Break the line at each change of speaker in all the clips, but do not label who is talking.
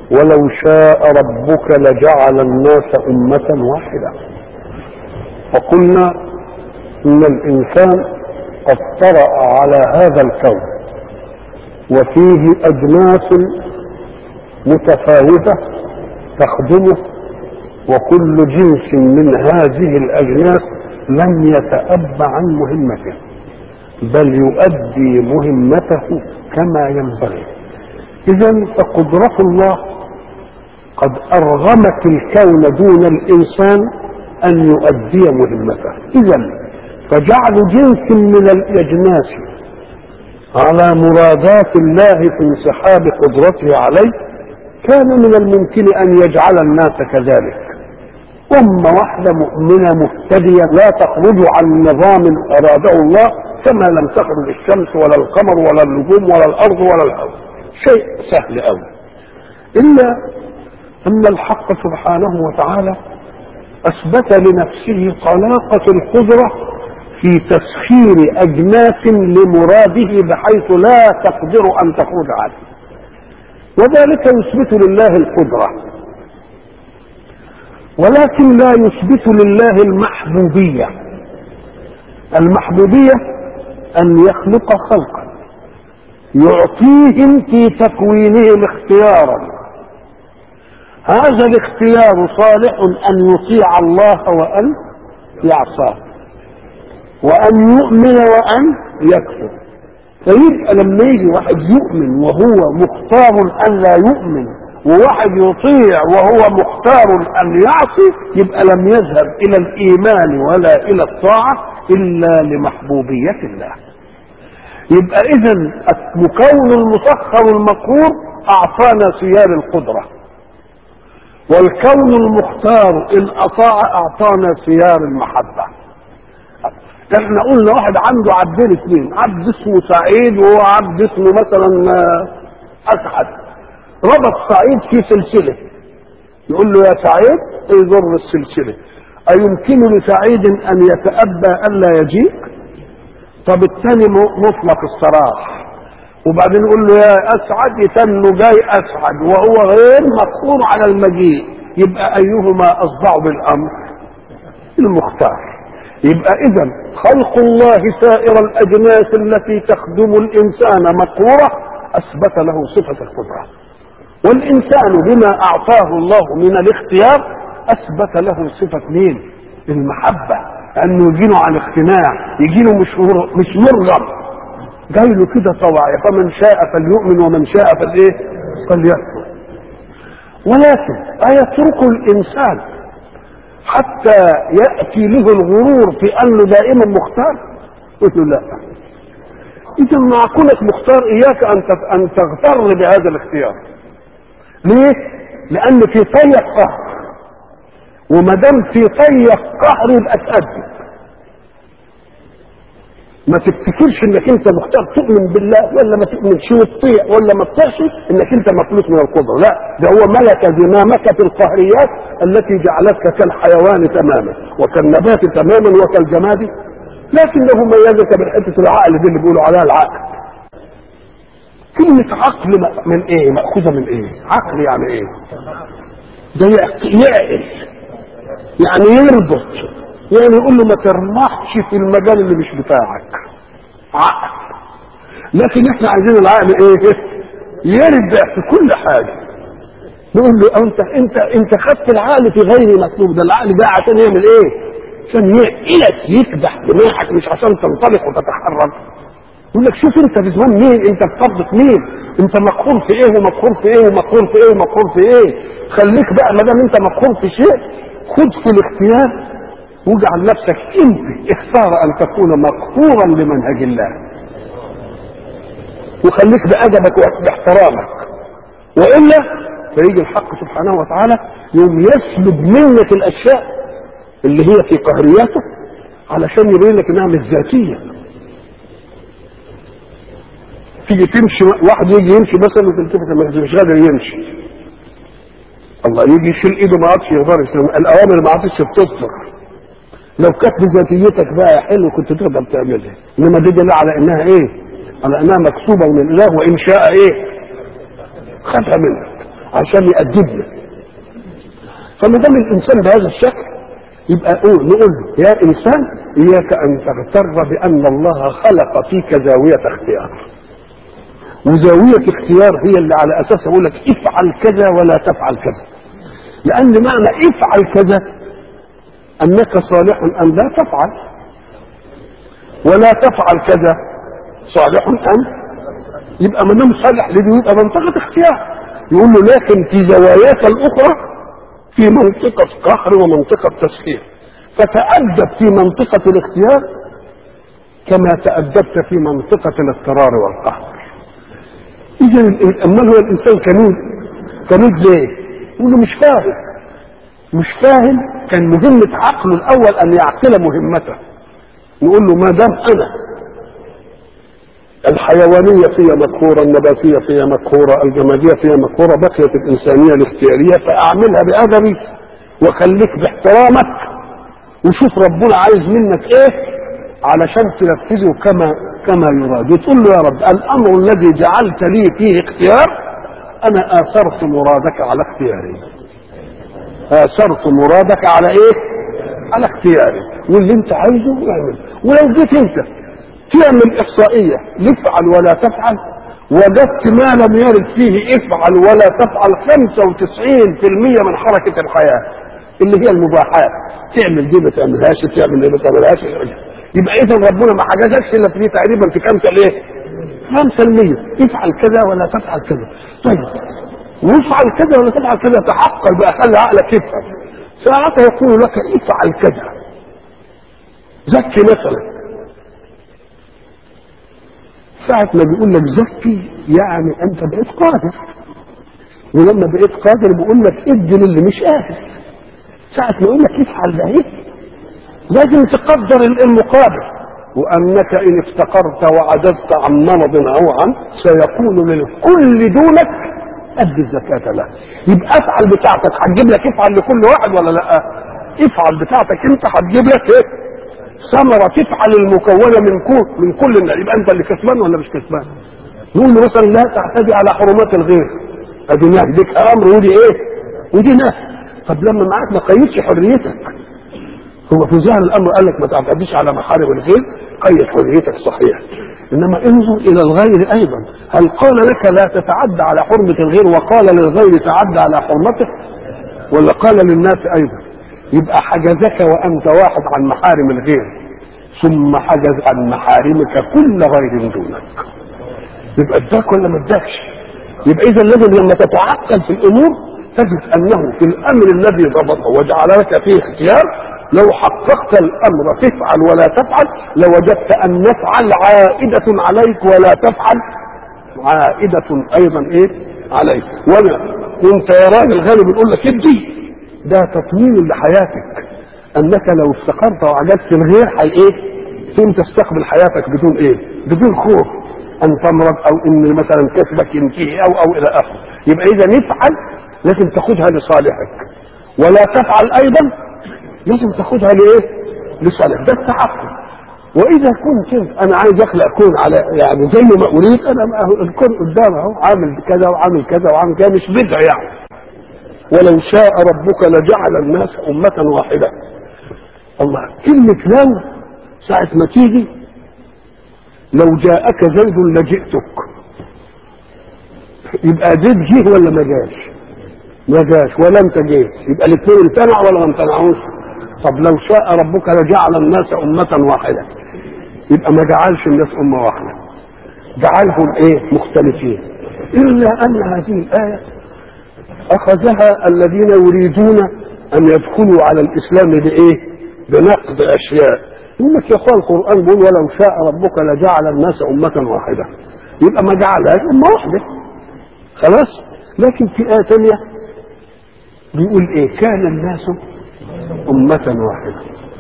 ولو شاء ربك لجعل الناس أمة واحدة. فقلنا إن الإنسان قد طرأ على هذا الكون وفيه أجناس متفاوتة تخدمه، وكل جنس من هذه الأجناس لم يتأب عن مهمته بل يؤدي مهمته كما ينبغي. إذن فقدرة الله قد أرغمت الكون دون الإنسان أن يؤدي مهمته. إذن فجعل جنس من الأجناس على مرادات الله في انسحاب قدرته عليه كان من الممكن أن يجعل الناس كذلك، أمة واحدة مؤمنة مهتدية لا تخرج عن نظام أراده الله، كما لم تخرج الشمس ولا القمر ولا النجوم ولا الأرض ولا الهواء. شيء سهل أوي. إلا أن الحق سبحانه وتعالى أثبت لنفسه طلاقة القدرة في تسخير أجناس لمراده بحيث لا تقدر أن تخرج عنه، وذلك يثبت لله القدرة، ولكن لا يثبت لله المحبوبية. المحبوبية أن يخلق خلقا يعطيهم في تكوينهم اختيارا، هذا الاختيار صالح أن يطيع الله وأن يعصاه، وأن يؤمن وأن يكفر. فيبقى لما يجي واحد يؤمن وهو مختار أن لا يؤمن، وواحد يطيع وهو مختار أن يعصي، يبقى لم يذهب إلى الإيمان ولا إلى الطاعة إلا لمحبوبية الله. يبقى إذن المكون المسخر المقهور أعطانا سيار القدرة، والكون المختار إن أطاع أعطانا سيار المحبة. احنا قلنا واحد عنده عبدين اثنين، عبد اسمه سعيد وهو عبد اسمه مثلا أسعد، ربط سعيد في سلسلة، يقول له يا سعيد انظر السلسلة، أيمكن لسعيد أن يتأبى ألا يجيء؟ طب الثاني مطلق السراح، وبعدين يقول له يا أسعد يتنه جاي أسعد وهو غير مقهور على المجيء، يبقى أيهما أصدع بالأمر؟ المختار. يبقى إذن خلق الله سائر الأجناس التي تخدم الإنسان مقهورة أثبت له صفة القدرة، والإنسان بما أعطاه الله من الاختيار أثبت له صفة مين؟ المحبة، أنه يجيله عن اقتناع، يجيله مش مرغم، جاي له كده طوعي، فمن شاء فليؤمن ومن شاء فليكفر. ولكن أيترك الإنسان حتى يأتي له الغرور في أنه دائما مختار؟ قلت له لا. إذا مع كونك مختار إياك أن تغتر بهذا الاختيار. ليه؟ لأن في طيق قهر، وما دام في طيق قهر يبقى تأدب. ما تفتكرش انك انت مختار تؤمن بالله ولا ما تؤمنش وتطيع ولا ما تطيعش انك انت مخلوق من القدره، لا، ده هو ملك زمامك في القهريات التي جعلتك كالحيوان تماما وكالنبات تماما وكالجماد، لكنه ميزك بالحته العقل دي اللي بيقولوا عليها العقل. كلمه عقل من ايه؟ ماخوذه من ايه؟ عقل يعني ايه؟ ده يعقل، يعني يربط، يعني يقول له ما ترمحش في المجال اللي مش بتاعك، عقل. لكن احنا عايزين العقل ايه؟ يرجع في كل حاجه. نقول له انت خدت العقل في غير مطلوب، ده العقل ده عشان يعمل ايه؟ عشان يعقلك، يكبح دماغك، مش عشان تنطلق وتتحرك. يقول لك شوف انت في زمان مين، انت في قبضه مين، انت مقهور في ايه ومقهور في ايه ومقهور في ايه ومقهور في ايه. خليك بقى ما دام انت مقهور في شيء، خد في الاختيار واجعل نفسك انت اختار ان تكون مقهورا لمنهج الله، وخليك بأدبك وباحترامك، والا فيجي الحق سبحانه وتعالى يوم يسلب منك الاشياء اللي هي في قهرياته علشان يبين لك انها مش ذاتيه. تيجي تمشي واحد يجي يمشي مثلا وتلتفت مش قادر يمشي، الله يجي يشيل ايده ما عادش يقدر، الاوامر ما عادش بتصدر. لو كانت بذاتيتك بقى حلو كنت تقدر تعملها، انما دي دليل على انها ايه؟ على انها مكتوبه من الله، وان شاء ايه؟ خدها منك. عشان يأدبنا. فما دام الانسان بهذا الشكل يبقى نقول له يا انسان اياك ان تغتر بان الله خلق فيك زاويه اختيار، وزاويه اختيار هي اللي على اساسها يقول لك افعل كذا ولا تفعل كذا، لان معنى افعل كذا انك صالح ان لا تفعل، ولا تفعل كذا صالح ان، يبقى ما دام صالح لدي يبقى منطقه اختيار. يقول له لكن في زواياك الاخرى في منطقة قهر ومنطقة تسخير، فتأدب في منطقة الاختيار كما تأدبت في منطقة الاضطرار والقهر. إذا أما هو الإنسان كنود ليه؟ يقول له مش فاهم كان مهمة عقله الأول أن يعقل مهمته. نقول له ما دام أنا الحيوانية فيها مقهورة، النباتية فيها مقهورة، الجمادية فيها مقهورة، بقيت الإنسانية الاختيارية فأعملها بأدبي وخليك باحترامك وشوف ربنا عايز منك إيه علشان تنفذه كما يراد. وتقول له يا رب الأمر الذي جعلت لي فيه اختيار أنا آثرت مرادك على اختياري، آثرت مرادك على إيه؟ على اختياري، واللي أنت عايزه اعمل. ولو جيت أنت تعمل إحصائية لافعل ولا تفعل وجدت ما لم يرد فيه افعل ولا تفعل 95% من حركة الحياة اللي هي المباحات، تعمل دي ما تعملهاش، تعمل دي ما تعملهاش، يبقى إذا ربنا ما حاجزكش إلا في تقريبا في 5% افعل كذا ولا تفعل كذا. طيب وافعل كذا ولا تفعل كذا تحقق بقى، خلي عقلك يفهم. ساعتها يقول لك افعل كذا، زكي مثلا، ساعة ما بيقول لك زكي يعني انت بقيت قادر، ولما بقيت قادر بيقول لك ادي للي مش قادر. ساعة ما يقول لك افعل ده ايه لازم تقدر المقابل، وانك ان افتقرت وعجزت عن مرض او عن سيكون للكل دونك ادي الزكاة له. يبقى افعل بتاعتك هتجيب لك افعل لكل واحد ولا لا؟ افعل بتاعتك انت هتجيب لك ايه؟ ثمرة تفعل المكونة من كل الناس. يبقى انت اللي كسبان ولا مش كسبان؟ نقول له مثلا لا تعتدي على حرمات الغير، ادي نهي، ديك امر ودي ايه؟ ودي نهي. طب لما معاك ما قيدش حريتك، هو في ظاهر الامر قال لك ما تعتديش على محارم الغير، قيد حريتك صحيح، انما انظر الى الغير ايضا، هل قال لك لا تتعدى على حرمة الغير وقال للغير تعدى على حرمته، ولا قال للناس ايضا؟ يبقى حجزك وانت واحد عن محارم الغير ثم حجز عن محارمك كل غير دونك، يبقى اداك ولا ما اداكش؟ يبقى اذا لازم لما تتعقل في الامور تجد انه في الامر الذي ضبطه وجعل لك فيه اختيار لو حققت الامر تفعل ولا تفعل لوجدت ان نفعل عائدة عليك ولا تفعل عائدة ايضا ايه عليك. وانت يا راجل غالب بنقول لك ادي، ده تطويل لحياتك، انك لو افتقرت وعجزت الغير هي ايه؟ ثم تستقبل حياتك بدون ايه؟ بدون خوف ان تمرض او ان مثلا كسبك ينتهي او الى اخره. يبقى اذا نفعل لازم تاخدها لصالحك، ولا تفعل ايضا لازم تاخدها لايه؟ لصالحك. ده التعقل. واذا كنت انا عايز اخلق كون على يعني زي ما اريد انا، الكون قدامي اهو عامل كذا وعامل كذا وعامل كذا، مش بدعه يعني. ولو شاء ربك لجعل الناس أمة واحدة. الله كلمة لو ساعة ما تيجي لو جاءك زيد لجئتك، يبقى زيد جه ولا ما جاش؟ ما جاش ولا انت جيت، يبقى الاثنين امتنعوا ولا ما امتنعوش؟ طب لو شاء ربك لجعل الناس أمة واحدة، يبقى ما جعلش الناس أمة واحدة، جعلهم ايه؟ مختلفين. إلا أن هذه الآية أخذها الذين يريدون أن يدخلوا على الإسلام بإيه؟ بنقد أشياء. يقول لك يا أخوان القرآن بيقول ولو شاء ربك لجعل الناس أمة واحدة، يبقى ما جعلهاش أمة واحدة خلاص. لكن في آية ثانية بيقول إيه؟ كان الناس أمة واحدة.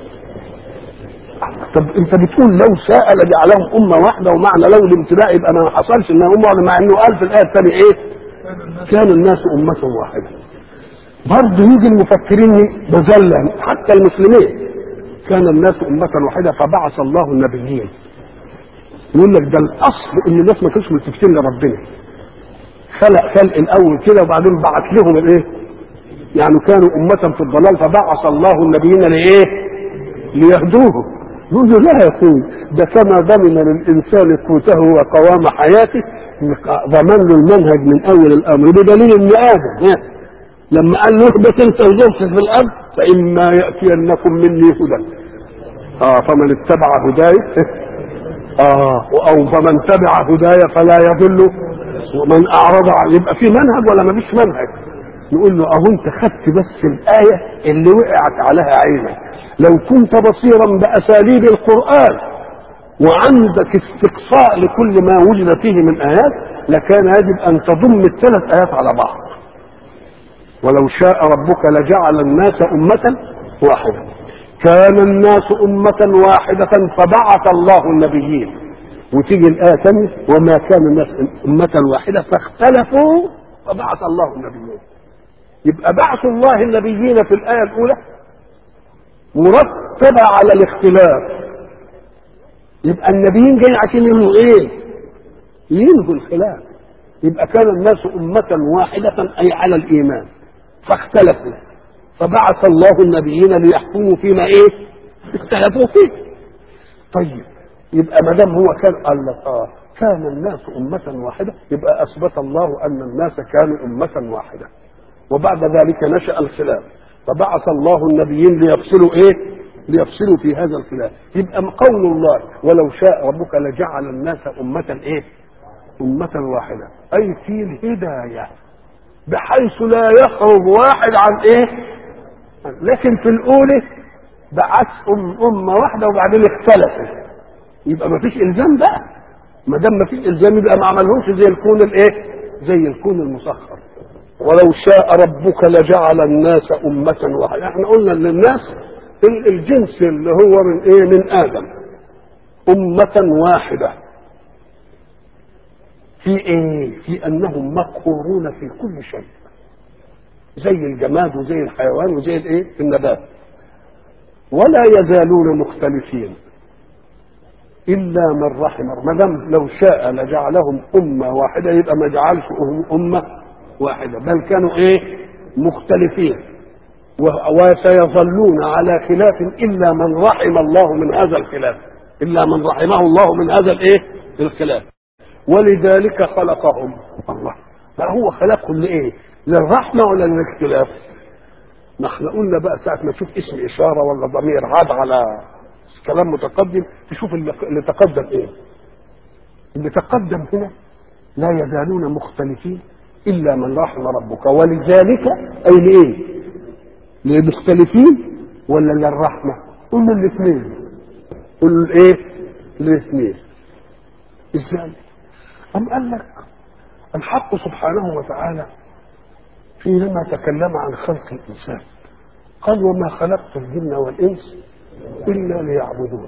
طب أنت بتقول لو شاء لجعلهم أمة واحدة، ومعنى لو الامتلاء يبقى ما حصلش إنها أمة واحدة، مع إنه قال في الآية الثانية إيه؟ كان الناس أمة واحدة. برضه يجي المفكرين مذلة حتى المسلمين، كان الناس أمة واحدة فبعث الله النبيين. يقول لك ده الأصل إن الناس ما كانوش ملتفتين لربنا، خلق الاول كده وبعدين بعت لهم الايه؟ يعني كانوا امه في الضلال فبعث الله النبيين لايه؟ ليهدوه. يقول له لا يا اخوي، ده كما ضمن للانسان قوته وقوام حياته ضمن له المنهج من اول الامر، بدليل ان ادم لما قال له اهبط انت وزوجتك في الارض فاما ياتينكم مني هدى فمن اتبع هداي او فمن تبع هداي فلا يضل ومن اعرض يبقى في منهج ولا ما فيش منهج؟ نقول له اهو انت خدت بس الايه اللي وقعت عليها عينك، لو كنت بصيرا باساليب القران وعندك استقصاء لكل ما وجد فيه من ايات لكان يجب ان تضم الثلاث ايات على بعض. ولو شاء ربك لجعل الناس امه واحده. كان الناس امه واحده فبعث الله النبيين. وتيجي الايه ثانيه وما كان الناس امه واحده فاختلفوا فبعث الله النبيين. يبقى بعث الله النبيين في الايه الاولى مرتبه على الاختلاف. يبقى النبيين جايين عشان ينهوا ايه؟ ينهوا الخلاف. يبقى كان الناس امه واحده اي على الايمان فاختلفوا فبعث الله النبيين ليحكموا فيما ايه؟ اختلفوا فيه. طيب يبقى ما دام هو كان قال لك كان الناس امه واحده يبقى اثبت الله ان الناس كانوا امه واحده. وبعد ذلك نشأ الخلاف فبعث الله النبيين ليفصلوا ايه؟ ليفصلوا في هذا الخلاف. يبقى قول الله ولو شاء ربك لجعل الناس امه ايه؟ امه واحده اي في الهدايه بحيث لا يخرج واحد عن ايه؟ لكن في الاولى بعث امه واحده وبعدين اختلفوا يبقى ما فيش الزام بقى. ما دام ما فيش الزام يبقى ما عملهمش زي الكون الايه؟ زي الكون المسخر. ولو شاء ربك لجعل الناس امه واحده. احنا قلنا للناس الجنس اللي هو من ايه؟ من ادم امه واحده في ايه؟ في انهم مقهورون في كل شيء زي الجماد وزي الحيوان وزي الايه؟ النبات. ولا يزالون مختلفين الا من رحم. ما دام لو شاء لجعلهم امه واحده يبقى ما جعلش امه واحده بل كانوا ايه؟ مختلفين وسيظلون على خلاف الا من رحم الله من هذا الخلاف. الا من رحمه الله من هذا الايه؟ الخلاف. ولذلك خلقهم الله. ما هو خلقهم لايه؟ للرحمه ولا للاختلاف؟ ما احنا قلنا بقى ساعه ما تشوف اسم اشاره ولا ضمير عاد على كلام متقدم تشوف اللي تقدم ايه؟ اللي تقدم هنا لا يزالون مختلفين الا من رحم ربك. ولذلك اي لايه؟ للمختلفين ولا للرحمه؟ قلنا الاثنين. قلنا الايه؟ الاثنين. ازاي؟ أم قال لك الحق سبحانه وتعالى حينما تكلم عن خلق الإنسان قال وما خلقت الجن والإنس إلا ليعبدون.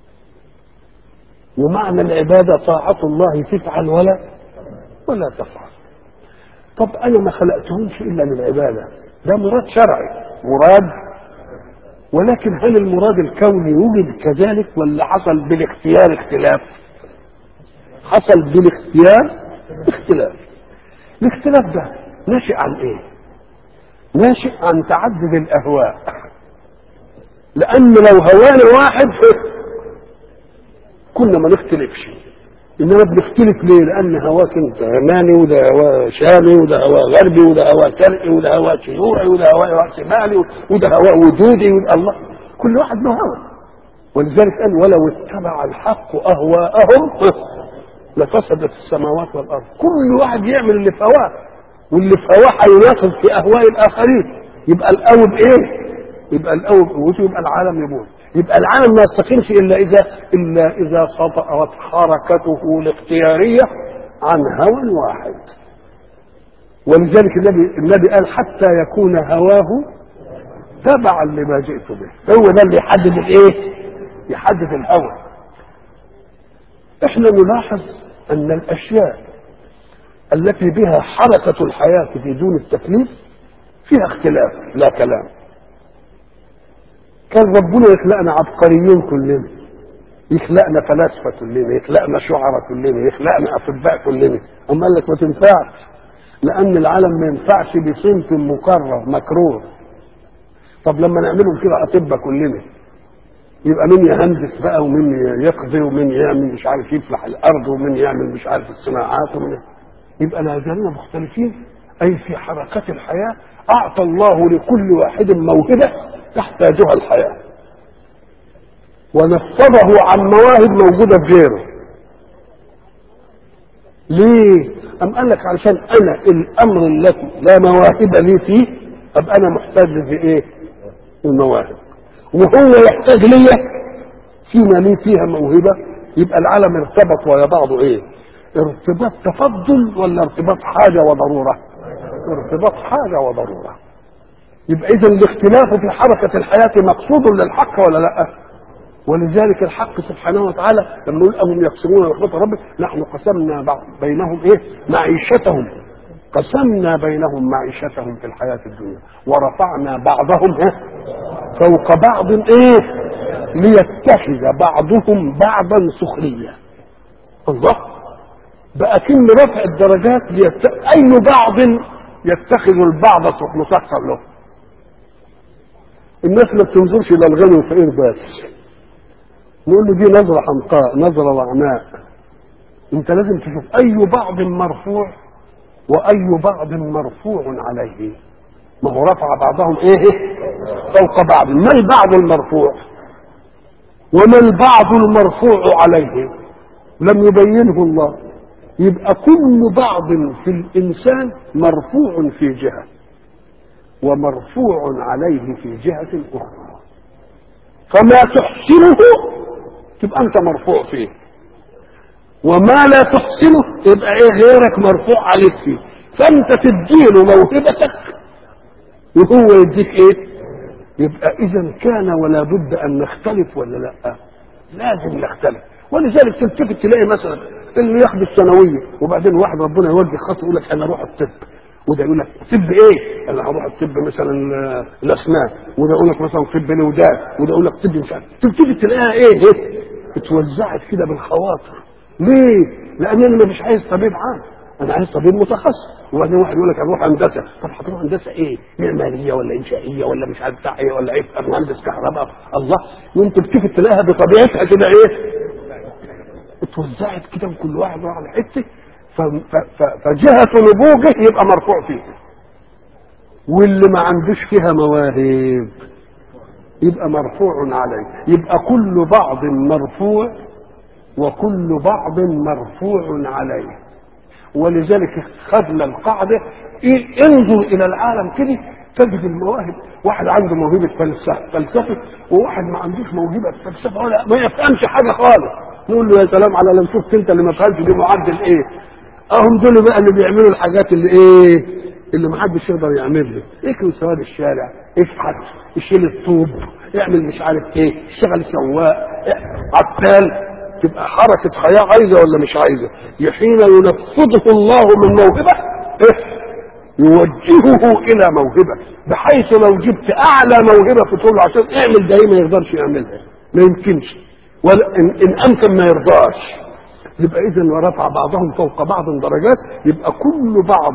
ومعنى العبادة طاعة الله تفعل ولا تفعل. طب أنا ما خلقتهمش إلا للعبادة، ده مراد شرعي مراد، ولكن هل المراد الكوني وجد كذلك ولا حصل بالاختيار اختلاف؟ حصل بالاختيار اختلاف. الاختلاف ده ناشئ عن ايه؟ ناشئ عن تعدد الاهواء. لان لو هوانا واحد كنا ما نختلفش، انما بنختلف ليه؟ لان هواك انت يماني وده هوا شامي وده هوا غربي وده هوا شرقي وده هوا شيوعي وده هوا شمالي وده هوا وجودي الله كل واحد له هوا. ولذلك قال ولو اتبع الحق اهواءهم لفسدت السماوات والارض. كل واحد يعمل اللي في هواه واللي في هواه هيناقض في اهواء الاخرين. يبقى الاول بايه؟ يبقى الاول قوته يبقى العالم يموت. يبقى العالم ما يستقيمش الا اذا سطأت حركته الاختياريه عن هوى واحد. ولذلك النبي قال حتى يكون هواه تبعا لما جئت به. هو ده اللي يحدد الايه؟ يحدد الهوى. احنا نلاحظ ان الاشياء التي بها حركة الحياة في دون التكليف فيها اختلاف لا كلام. كان ربنا يخلقنا عبقريين كلنا، يخلقنا فلاسفة كلنا، يخلقنا شعراء كلنا، يخلقنا اطباء كلنا، اما قال لك ما تنفعش. لان العالم ما ينفعش بصنف مكرر مكرور. طب لما نعملهم كده اطباء كلنا، يبقى مين يهندس بقى ومين يقضي ومين يعمل مش عارف يفلح الارض ومين يعمل مش عارف الصناعات ومين، يبقى لا زالنا مختلفين. اي في حركات الحياه اعطى الله لكل واحد موهبه تحتاجها الحياه، ونفضه عن مواهب موجوده في غيره. ليه؟ أم قال لك علشان انا الامر الذي لا مواهب لي فيه ابقى انا محتاج في ايه؟ المواهب، وهو يحتاج لي فيما لي فيها موهبه. يبقى العالم ارتبط ويا بعضه ايه؟ ارتباط تفضل ولا ارتباط حاجه وضروره؟ ارتباط حاجه وضروره. يبقى اذا الاختلاف في حركه الحياه مقصود للحق ولا لا؟ ولذلك الحق سبحانه وتعالى لما يقول أهم يقسمون رحمة ربك نحن قسمنا بينهم ايه؟ معيشتهم، قسمنا بينهم معيشتهم في الحياة الدنيا ورفعنا بعضهم ايه؟ فوق بعض ايه؟ ليتخذ بعضهم بعضا سخريا. الله بقى كلمة رفع الدرجات أي بعض يتخذ البعض مسخر له. الناس ما بتنظرش إلى الغني والفقير بس، نقول له دي نظرة حمقاء، نظرة وعناء. انت لازم تشوف اي بعض مرفوع واي بعض مرفوع عليه. ما هو رفع بعضهم ايه؟ فوق بعض. ما البعض المرفوع وما البعض المرفوع عليه؟ لم يبينه الله. يبقى كل بعض في الانسان مرفوع في جهة ومرفوع عليه في جهة اخرى، فما تحسنه تبقى انت مرفوع فيه، وما لا تحسنه يبقى ايه غيرك مرفوع عليك فيه. فانت تديله موهبتك وهو يديك ايه. يبقى اذا كان ولا بد ان نختلف ولا لا؟ لازم نختلف. ولذلك تلتفت تلاقي مثلا اللي ياخد الثانويه وبعدين واحد ربنا يوجه خاص يقول لك انا اروح الطب، وده يقول لك طب ايه؟ انا هروح الطب مثلا الاسنان، وده يقول لك مثلا طب الودان، وده يقول لك طب مش عارف. تبتدي تلاقيها ايه؟ اتوزعت كده بالخواطر. ليه؟ لان انا مش عايز طبيب عام، انا عايز طبيب متخصص. وبعدين واحد يقول لك هروح هندسه، طب هتروح هندسه ايه؟ معماريه ولا انشائيه ولا مش عارف بتاع ايه ولا ايه؟ مهندس كهرباء. الله، وانت بتيجي تلاقيها بطبيعتها كده ايه؟ اتوزعت كده وكل واحد راح على حته. فجهة نبوغه يبقى مرفوع فيه، واللي ما عندوش فيها مواهب يبقى مرفوع عليه. يبقى كل بعض مرفوع وكل بعض مرفوع عليه. ولذلك خدنا القاعدة انظر إلى العالم كده تجد المواهب. واحد عنده موهبة فلسفة وواحد ما عندوش موهبة فلسفة ولا ما يفهمش حاجة خالص. نقول له يا سلام على لو شفت انت اللي ما فهمش دي معدل ايه. اهم دول بقى اللي بيعملوا الحاجات اللي ايه اللي ما حدش يقدر يعملها. يكوي سواد الشارع، يشحت، يشيل الطوب، يعمل مش عارف ايه، يشتغل سواق، عتال. تبقى حركة حياة عايزة ولا مش عايزة؟ حين ينفذه الله من موهبة ايه يوجهه الى موهبة، بحيث لو جبت اعلى موهبة في طوله عشان اعمل ده ما يقدرش يعملها، ما يمكنش، ولا ان امكن ما يرضاش. يبقى اذا ورفع بعضهم فوق بعض درجات. يبقى كل بعض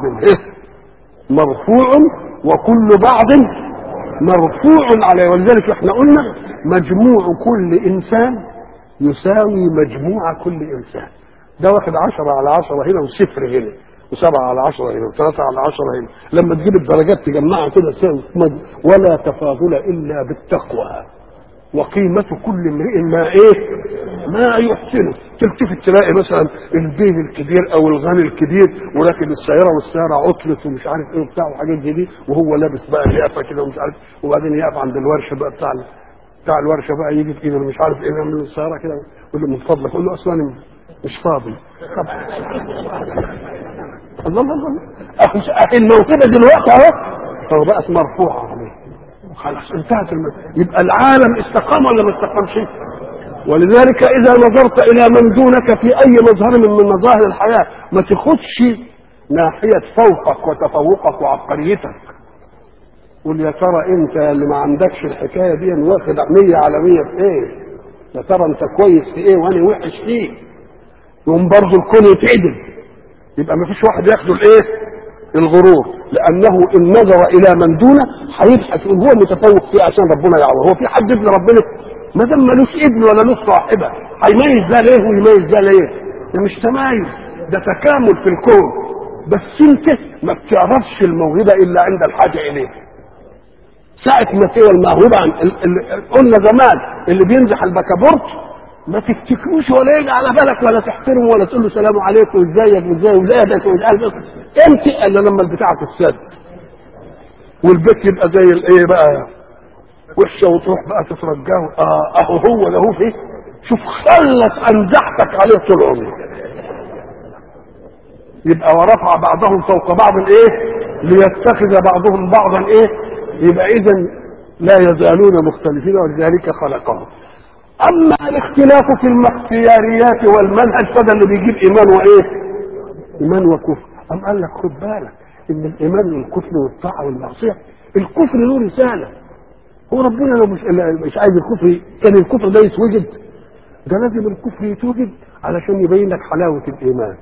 مرفوع وكل بعض مرفوع عليه. ولذلك احنا قلنا مجموع كل انسان يساوي مجموع كل انسان. ده واخد 10 على 10 هنا وصفر هنا و7 على 10 هنا و3 على 10 هنا. لما تجيب الدرجات تجمعها كده تساوي. ولا تفاضل الا بالتقوى وقيمة كل امرئ ما ايه ما يحسنه. تلتفت تلاقي مثلا البيه الكبير او الغني الكبير وراكب السيارة والسيارة عطلت ومش عارف ايه وبتاع وحاجات دي وهو لابس بقى ليافة كده ومش عارف. وبعدين يقف عند الورشة بقى بتاع الورشة بقى يجي في ايده مش عارف ايه يعمل السيارة كده يقول له من فضلك، يقول له اصلا مش فاضي. الله الله الله الموهبة دلوقتي اهو بقت مرفوعة عليه خلاص انتهت يبقى العالم استقام ولا ما استقامش؟ ولذلك اذا نظرت الى من دونك في اي مظهر من مظاهر الحياه ما تاخدش ناحيه فوقك وتفوقك وعبقريتك. قول يا ترى انت اللي ما عندكش الحكايه دي واخد 100 على 100 في ايه؟ يا ترى انت كويس في ايه وانا وحش فيه؟ يقوم برضه الكون يتعدل. يبقى ما فيش واحد ياخده الايه؟ الغرور، لانه ان نظر الى من دونه هيبحث يقول هو متفوق فيه عشان ربنا يعوضه. هو في حد ابن ربنا؟ ما دام ملوش ابن ولا له صاحبه هيميز ده ليه ويميز ده ليه؟ ده مش تمايز، ده تكامل في الكون. بس انت ما بتعرفش الموهبه الا عند الحاجه اليه. ساعه ما تبقى الموهبه قلنا زمان اللي بينزح البكابورت ما تفتكروش ولا يجي على بالك ولا تحترمه ولا تقول له سلام عليكم وازيك وازاي وزادك وازاي. امتى الا لما البتاع تتسد والبيت يبقى زي الايه بقى وحشه وتروح بقى تترجاه. اهو هو ده هو فيه. شوف خلص انزحتك عليه طول عمره. يبقى ورفع بعضهم فوق بعض الايه ليتخذ بعضهم بعضا ايه. يبقى اذا لا يزالون مختلفين ولذلك خلقهم. اما الاختلاف في الاختياريات والمنهج فده اللي بيجيب ايمان وايه؟ ايمان وكفر. ام قال لك خد بالك ان الايمان والكفر والطاعه والمعصيه الكفر له رساله. هو ربنا لو مش عايز الكفر كان الكفر ده يتوجد؟ ده لازم الكفر يتوجد علشان يبين لك حلاوه الايمان.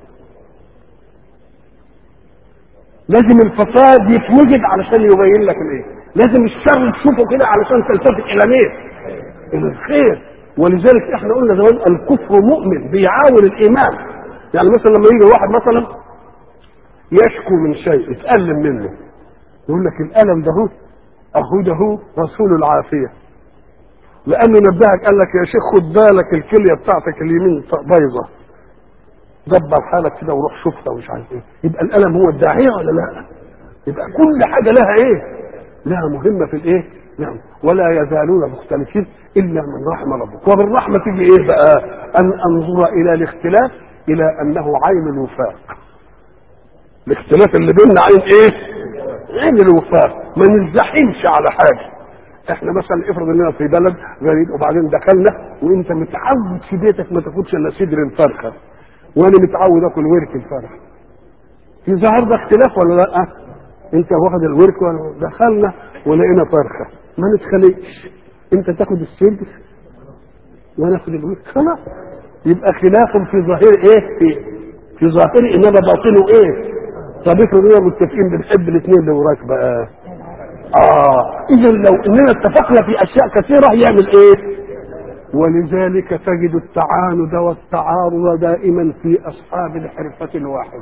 لازم الفساد يتوجد علشان يبين لك الايه. لازم الشر تشوفه كده علشان تلتفت الى مين؟ الى الخير. ولذلك احنا قلنا زمان الكفر مؤمن بيعاون الايمان. يعني مثلا لما يجي واحد مثلا يشكو من شيء يتألم منه يقول لك الألم ده اهو ده هو رسول العافية، لانه نبهك قال لك يا شيخ خد بالك الكلية بتاعتك اليمين بايظة دبر حالك كده وروح شوفها ومش عارف ايه. يبقى الألم هو الداعية ولا لا؟ يبقى كل حاجة لها ايه؟ لها مهمة في الايه؟ نعم. ولا يزالون مختلفين الا من رحم ربك. وبالرحمة تيجي ايه بقى؟ ان انظر الى الاختلاف الى انه عين الوفاق. الاختلاف اللي بيننا عين ايه؟ عين الوفاق. ما نزحمش على حاجة. احنا مثلا افرض اننا في بلد غريب وبعدين دخلنا وانت متعود في بيتك ما تاكلش الا صدر الفرخة وانا متعود اكل ورك الفرخ. في ظهر ده اختلاف ولا لا؟ انت واخد الورك وانا دخلنا ولقينا فرخه ما نتخليش. انت تاخد السلك وانا اخد الورك خلاص. يبقى خلاف في ظاهر ايه؟ في ظاهر انما باطنه ايه؟ طب افرض اننا متفقين بنحب الاثنين اللي وراك بقى. اذا لو اننا اتفقنا في اشياء كثيره يعمل ايه؟ ولذلك تجد التعاند والتعارض دائما في اصحاب الحرفه الواحده.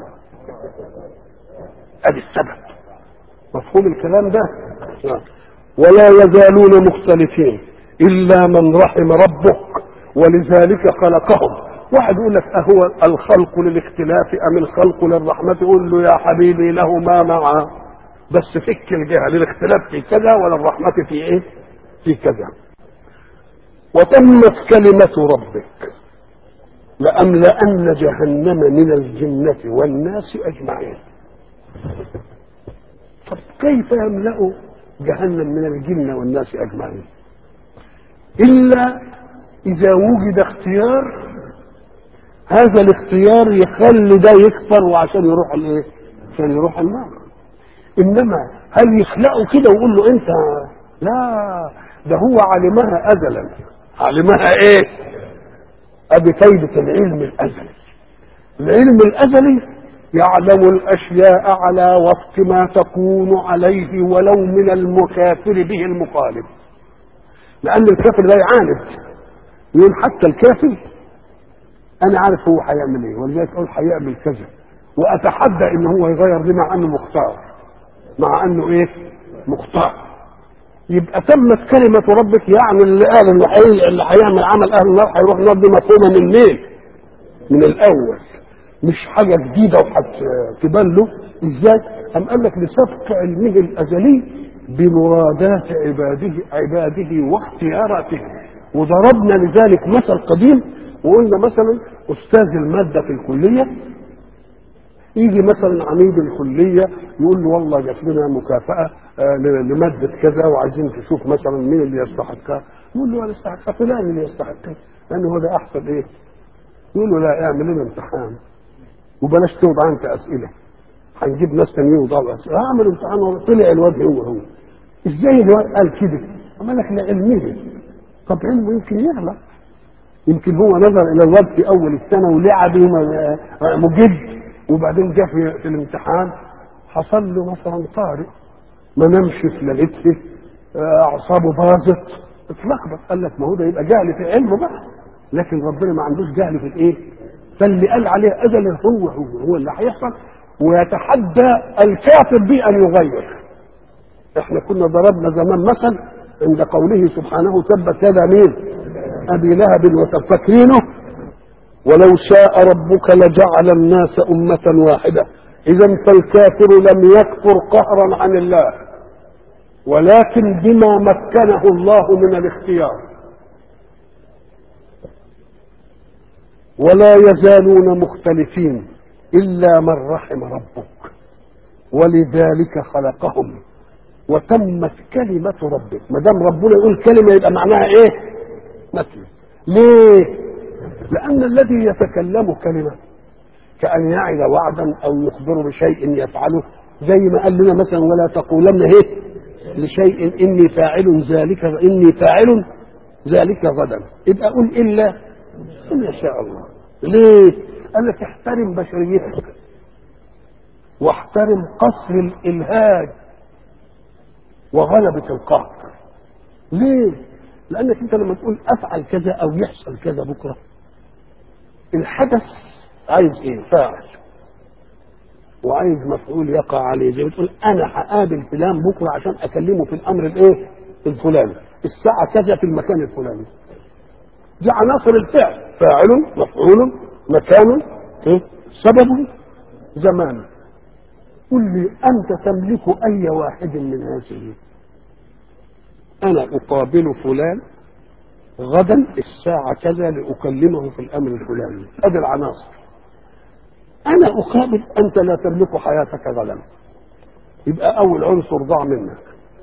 ادي السبب. مفهوم الكلام ده؟ ولا يزالون مختلفين الا من رحم ربك ولذلك خلقهم. واحد يقول لك اهو الخلق للاختلاف ام الخلق للرحمه؟ يقول له يا حبيبي لهما معا بس فك الجهه للاختلاف في كذا وللرحمه في ايه؟ في كذا. وتمت كلمه ربك لأملأن جهنم من الجنة والناس أجمعين. طب كيف يملأ جهنم من الجنة والناس أجمعين؟ إلا إذا وجد اختيار، هذا الاختيار يخلي ده يكفر وعشان يروح الايه؟ عشان يروح النار. إنما هل يخلقه كده ويقول له أنت؟ لا، ده هو علمها أزلا. علمها إيه؟ ادي فايدة العلم الازلي. العلم الازلي يعلم الاشياء على وفق ما تكون عليه ولو من المكافر به المخالف. لان الكافر لا يعاند، يقول حتى الكافر انا عارف هو هيعمل ايه ولذلك اقول هيعمل كذا واتحدى ان هو يغير دي مع انه مختار. مع انه ايه؟ مختار. يبقى تمت كلمة ربك، يعني اللي قال اللي هيعمل عمل اهل النار هيروح النار دي مفهومة من ليه؟ من الاول، مش حاجة جديدة وهتبان له. ازاي؟ قام قال لك لسبق علمه الازلي بمرادات عباده واختياراته. وضربنا لذلك مثل قديم وقلنا مثلا استاذ المادة في الكلية يجي مثلا عميد الكليه يقول له والله جات لنا مكافاه لماده كذا وعايزين تشوف مثلا مين اللي يستحقها. يقول له انا استحقها فلان اللي يستحقها لانه هو ده احسن ايه. يقول له لا اعمل لنا امتحان وبلاش توضع انت اسئله، هنجيب ناس ثانيين يوضعوا اسئله. اعمل امتحان. طلع الواد هو ازاي الواد قال كده؟ قال لك لعلمه. طب علمه يمكن يغلط، يمكن هو نظر الى الواد في اول السنه ولعب مجد وبعدين جاء في الامتحان حصل له مثلا طارئ، ما نمش في ليلته، اعصابه باظت، اتلخبط، قال لك ما هو ده يبقى جهل في علمه بقى، لكن ربنا ما عندوش جهل في الايه؟ فاللي قال عليه اجل هو اللي هيحصل، ويتحدى الكافر به ان يغير. احنا كنا ضربنا زمان مثل عند قوله سبحانه تبت يدا مين؟ ابي لهب وتب، فاكرينه؟ ولو شاء ربك لجعل الناس امه واحده، اذا فالكافر لم يكفر قهرا عن الله، ولكن بما مكنه الله من الاختيار. ولا يزالون مختلفين الا من رحم ربك ولذلك خلقهم وتمت كلمة ربك. ما دام ربنا يقول كلمة يبقى معناها ايه؟ مثل. ليه؟ لأن الذي يتكلم كلمة كأن يعد وعدا أو يخبر بشيء يفعله، زي ما قال لنا مثلا ولا تقولن ايه لشيء إني فاعل ذلك غدا، يبقى قل إلا إن يشاء الله. ليه؟ قال لك احترم بشريتك واحترم قصر الإلهاج وغلبة القهر. ليه؟ لأنك أنت لما تقول أفعل كذا أو يحصل كذا بكرة، الحدث عايز إيه؟ فاعل، وعايز مفعول يقع عليه. زي ما تقول أنا هقابل فلان بكرة عشان أكلمه في الأمر الإيه؟ الفلاني، الساعة كذا في المكان الفلاني. دي عناصر الفعل، فاعل، مفعول، مكان، إيه؟ سبب، زمان. قل لي أنت تملك أي واحد من هذه؟ أنا أقابل فلان غدا الساعة كذا لأكلمه في الأمر الفلاني، هذه العناصر. أنا أقابل، أنت لا تملك حياتك غدا، يبقى أول عنصر ضاع منك.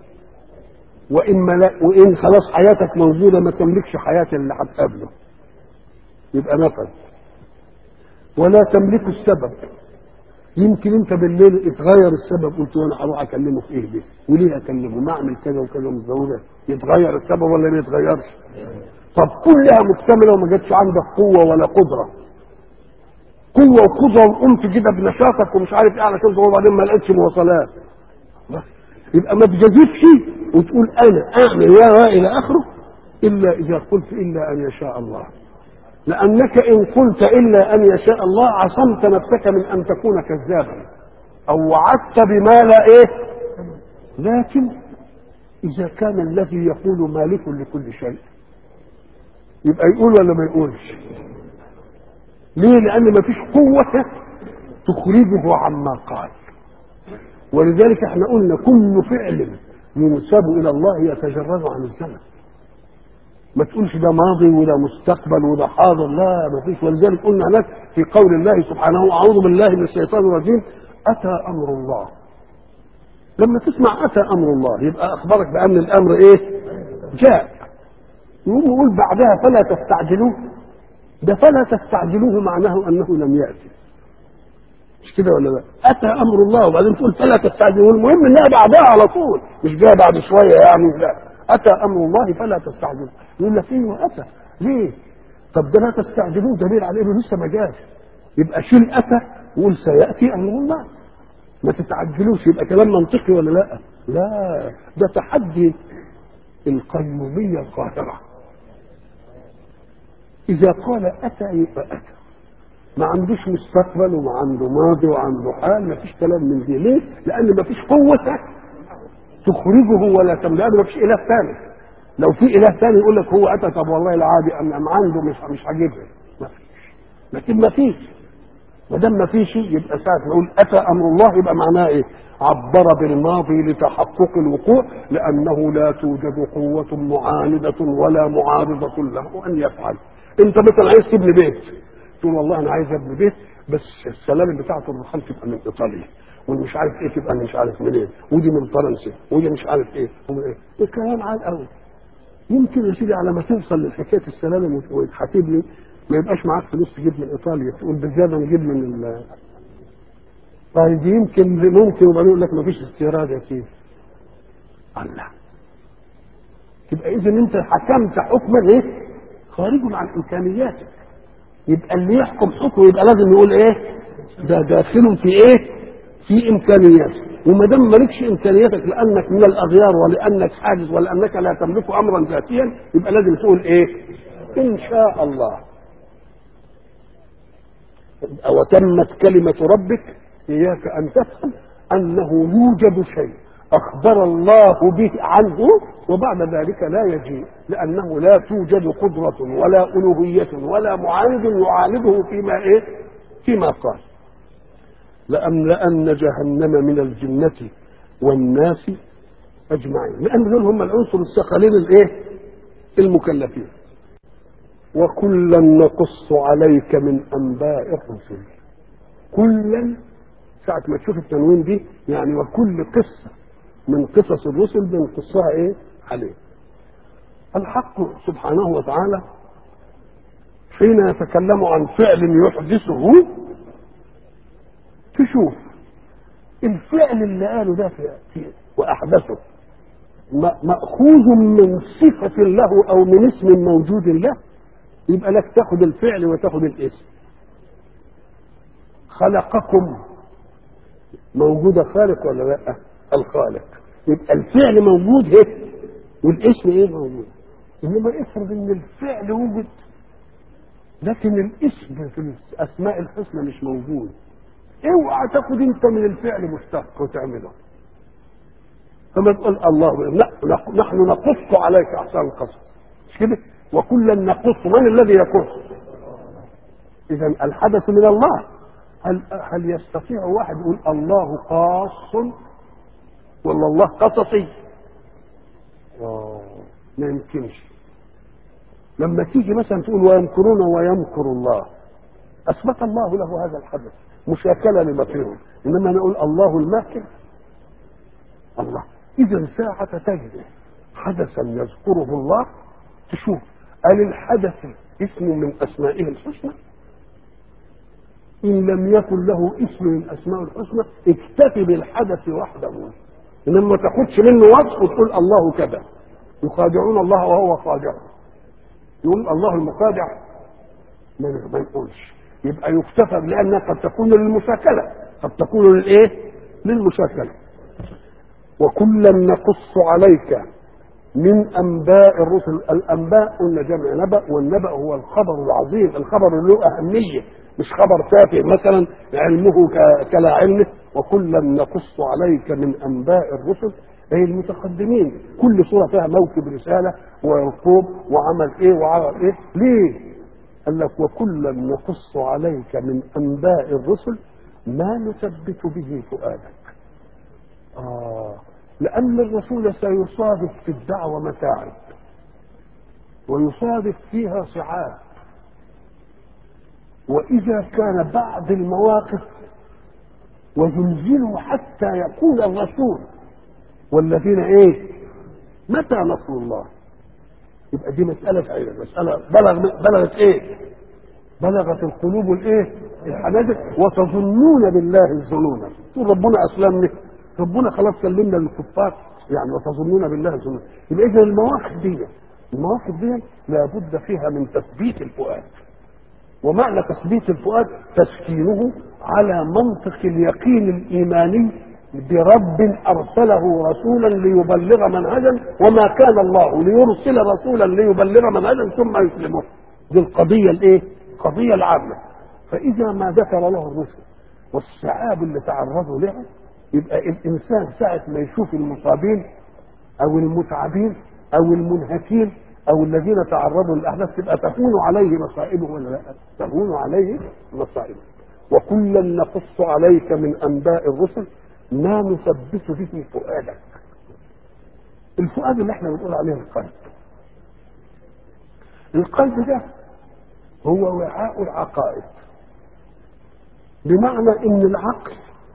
وإن خلاص حياتك موجودة ما تملكش حياة اللي هتقابله، يبقى نفذ. ولا تملك السبب، يمكن انت بالليل اتغير السبب، قلت انا هروح اكلمه في ايه ده، وليه اكلمه، ما اعمل كذا وكذا ومتزوجه، يتغير السبب ولا ما يتغيرش؟ طب كلها مكتمله وما جاتش عندك قوه ولا قدره، قوه وقدره وقمت كده بنشاطك ومش عارف ايه علشان تقول وبعدين ما لقيتش مواصلات، يبقى ما تجازفش وتقول انا اعمل الى اخره الا اذا قلت الا ان يشاء الله. لأنك إن قلت إلا أن يشاء الله عصمت نفسك من أن تكون كذابا أو وعدت بما لا إيه. لكن إذا كان الذي يقول مالك لكل شيء يبقى يقول ولا ما يقولش؟ ليه؟ لأن ما فيش قوة تخرجه عما قال. ولذلك احنا قلنا كل فعل ينسب إلى الله يتجرد عن الزمن. ما تقولش ده ماضي وده مستقبل وده حاضر، لا ما فيش. ولذلك قلنا هناك في قول الله سبحانه أعوذ بالله من الشيطان الرجيم أتى أمر الله. لما تسمع أتى أمر الله يبقى أخبرك بأن الأمر إيه؟ جاء. يقول بعدها فلا تستعجلوه، ده فلا تستعجلوه معناه أنه لم يأتي، مش كده ولا لا؟ أتى أمر الله وبعدين تقول فلا تستعجلوه، المهم إنها بعدها على طول، مش جاء بعد شوية يعني، لا. أتى أمر الله فلا تستعجلوه. يقول لك إيه وأتى؟ ليه؟ طب ده لا تستعجلوه دليل على إنه لسه ما جاش، يبقى شيل أتى وقول سيأتي أمر الله، ما تتعجلوش. يبقى كلام منطقي ولا لا؟ لا، ده تحدي القيومية القاهرة. إذا قال أتى يبقى أتى، ما عندوش مستقبل وما عنده ماضي وعنده حال، ما فيش كلام من دي. ليه؟ لأن ما فيش قوة تخرجه ولا تملأه، ما فيش إله ثاني. لو في إله ثاني يقول لك هو أتى، طب والله العادي أم عنده مش هجيبها، ما فيش. لكن ما فيش، ما دام ما فيش يبقى ساعة ما نقول أتى أمر الله يبقى معناه إيه؟ عبر بالماضي لتحقق الوقوع، لأنه لا توجد قوة معاندة ولا معارضة له أن يفعل. أنت مثلا عايز تبني بيت، تقول والله أنا عايز أبني بيت بس السلالم بتاعته الرخام تبقى من إيطاليا، ومش عارف ايه تبقى مش عارف منين، ودي من فرنسا، ودي مش عارف ايه ومن ايه. الكلام عال قوي. يمكن يا سيدي على ما توصل لحكايه السلالم وتحاسب لي ما يبقاش معاك فلوس تجيب من ايطاليا، تقول بزياده نجيب من طيب يمكن ممكن، وبعدين يقول لك ما فيش استيراد يا سيدي. الله، تبقى اذا انت حكمت حكما ايه؟ خارج عن امكانياتك. يبقى اللي يحكم حكم يبقى لازم يقول ايه؟ ده داخل في ايه؟ في امكانيات، وما دام مالكش امكانياتك لانك من الاغيار ولانك حاجز ولانك لا تملك امرا ذاتيا، يبقى لازم تقول ايه؟ ان شاء الله. وتمت كلمه ربك. اياك ان تفهم انه يوجد شيء اخبر الله به عنه وبعد ذلك لا يجيء، لانه لا توجد قدره ولا الوهيه ولا معاند يعانده فيما قال. لأملأن جهنم من الجنة والناس أجمعين، لأن دول هم العنصر الثقلين المكلفين. وكلا نقص عليك من أنباء الرسل. كلا ساعة ما تشوف التنوين دي يعني وكل قصة من قصص الرسل بنقصها عليه. الحق سبحانه وتعالى حين يتكلم عن فعل يحدثه تشوف الفعل اللي قاله ده واحدثه ماخوذ من صفه له او من اسم موجود له، يبقى لك تاخد الفعل وتاخد الاسم. خلقكم موجوده خالق ولا لا؟ الخالق، يبقى الفعل موجود والاسم موجود. انما افرض ان الفعل وجد لكن الاسم في الاسماء الحسنى مش موجود، اوعى تاخد انت من الفعل مشتق وتعمله. فما تقول الله نحن نقص عليك احسن القصص، مش كده؟ وكلا نقص. من الذي يقص؟ اذا الحدث من الله. هل يستطيع واحد يقول الله قاص ولا الله قصصي؟ ما يمكنش. لما تيجي مثلا تقول ويمكرون ويمكر الله، اثبت الله له هذا الحدث مشاكله لمكرهم، انما نقول الله الماكر. الله. اذا ساعه تجد حدثا يذكره الله تشوف هل الحدث اسم من اسمائه الحسنى؟ ان لم يكن له اسم من اسمائه الحسنى اكتفي بالحدث وحده، انما ما تاخدش منه وصف وتقول الله كذا. يخادعون الله وهو خادع، يقول الله المخادع ما نقولش. يبقى يكتفى لأنها قد تكون للمشاكلة، قد تكون للمشاكلة. وكلا نقص عليك من أنباء الرسل. الأنباء قلنا جمع نبأ، والنبأ هو الخبر العظيم، الخبر اللي له أهمية، مش خبر تافه مثلا علمه كلا علمه. وكلا نقص عليك من أنباء الرسل أي المتقدمين. كل سورة فيها موكب رسالة ويعقوب وعمل وعمل ليه؟ قال لك وكلا نقص عليك من انباء الرسل ما نثبت به فؤادك. لان الرسول سيصادف في الدعوه متاعب ويصادف فيها صعاب، واذا كان بعض المواقف وزلزلوا حتى يقول الرسول والذين متى نصر الله، يبقى دي مسألة بلغت بلغت القلوب الحناجر وتظنون بالله الظنون. تقول ربنا أسلمني، ربنا خلاص سلمنا للكفار يعني وتظنون بالله الظنون. يبقى إذا المواقف دي لابد فيها من تثبيت الفؤاد. ومعنى تثبيت الفؤاد تسكينه على منطق اليقين الإيماني برب أرسله رسولا ليبلغ منهجا، وما كان الله ليرسل رسولا ليبلغ منهجا ثم يسلمه. دي القضية القضية العامة. فإذا ما ذكر له الرسل والصعاب اللي تعرضوا لها، يبقى الإنسان ساعة ما يشوف المصابين أو المتعبين أو المنهكين أو الذين تعرضوا للأحداث تبقى تكون عليه مصائبه ولا لا؟ تكون عليه مصائبه. وكلا نقص عليك من أنباء الرسل ما نثبت به فؤادك. الفؤاد اللي احنا بنقول عليه القلب. القلب ده هو وعاء العقائد، بمعنى ان العقل